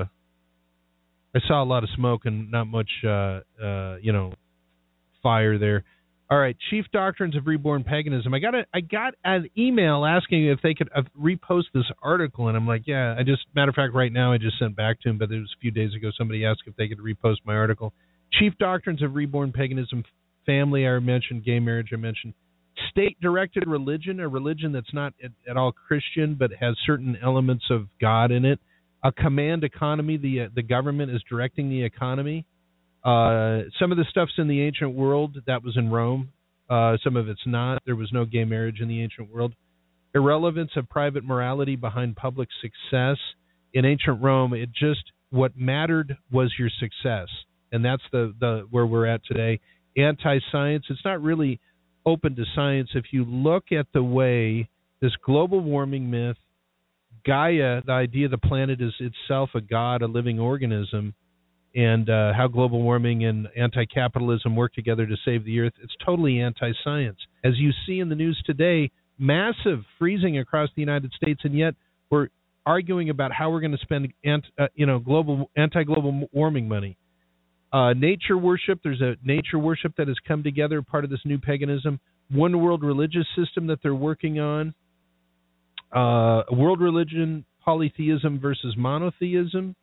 I saw a lot of smoke and not much, uh, uh, you know, fire there. All right, Chief Doctrines of Reborn Paganism. I got a, I got an email asking if they could uh, repost this article, and I'm like, yeah. I just, matter of fact, right now I just sent back to him, but it was a few days ago. Somebody asked if they could repost my article. Chief Doctrines of Reborn Paganism. Family, I mentioned. Gay marriage, I mentioned. state-directed religion, a religion that's not at, at all Christian but has certain elements of God in it, a command economy, the uh, the government is directing the economy. Uh, some of the stuff's in the ancient world, that was in Rome. Uh, some of it's not. There was no gay marriage in the ancient world. Irrelevance of private morality behind public success. In ancient Rome, it just, what mattered was your success. And that's the, the where we're at today. Anti-science, it's not really open to science. If you look at the way this global warming myth, Gaia, the idea the planet is itself a god, a living organism, and uh, how global warming and anti-capitalism work together to save the earth, it's totally anti-science. As you see in the news today, massive freezing across the United States, and yet we're arguing about how we're going to spend anti, uh, you know, global anti-global warming money. Uh, nature worship, there's a nature worship that has come together, part of this new paganism. One world religious system that they're working on. Uh, world religion, polytheism versus monotheism.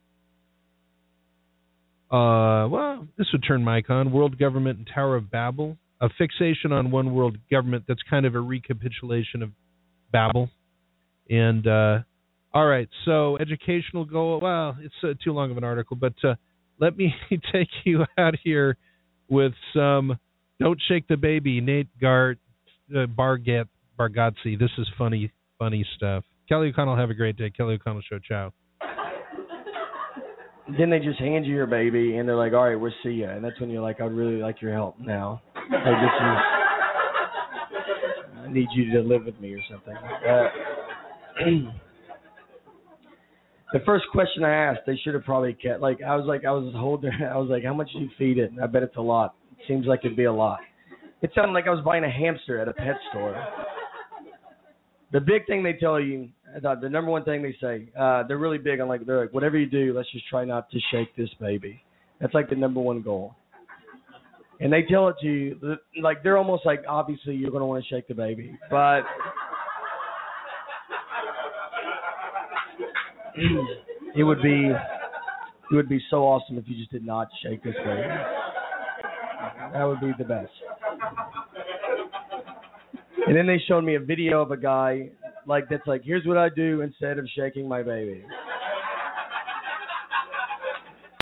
Uh, well, this would turn Mike on. World government and Tower of Babel. A fixation on one world government that's kind of a recapitulation of Babel. And, uh, all right, so educational goal. Well, it's uh, too long of an article, but uh, let me take you out here with some Don't Shake the Baby, Nate Gart, uh, Bargat, Bargatze. This is funny, funny stuff. Kelly O'Connell, have a great day. Kelly O'Connell Show, ciao. Then they just hand you your baby, and they're like, all right, we'll see you. And that's when you're like, I'd really like your help now. Like, this is, I need you to live with me or something. Uh, the first question I asked, they should have probably kept, like, I was like, I was holding, I was like, how much do you feed it? I bet it's a lot. It seems like it'd be a lot. It sounded like I was buying a hamster at a pet store. The big thing they tell you, the number one thing they say, uh, they're really big on, like, they're like, whatever you do, let's just try not to shake this baby. That's like the number one goal. And they tell it to you, like, they're almost like, obviously you're going to want to shake the baby. But it would be, it would be so awesome if you just did not shake this baby. That would be the best. And then they showed me a video of a guy, like, that's like, here's what I do instead of shaking my baby.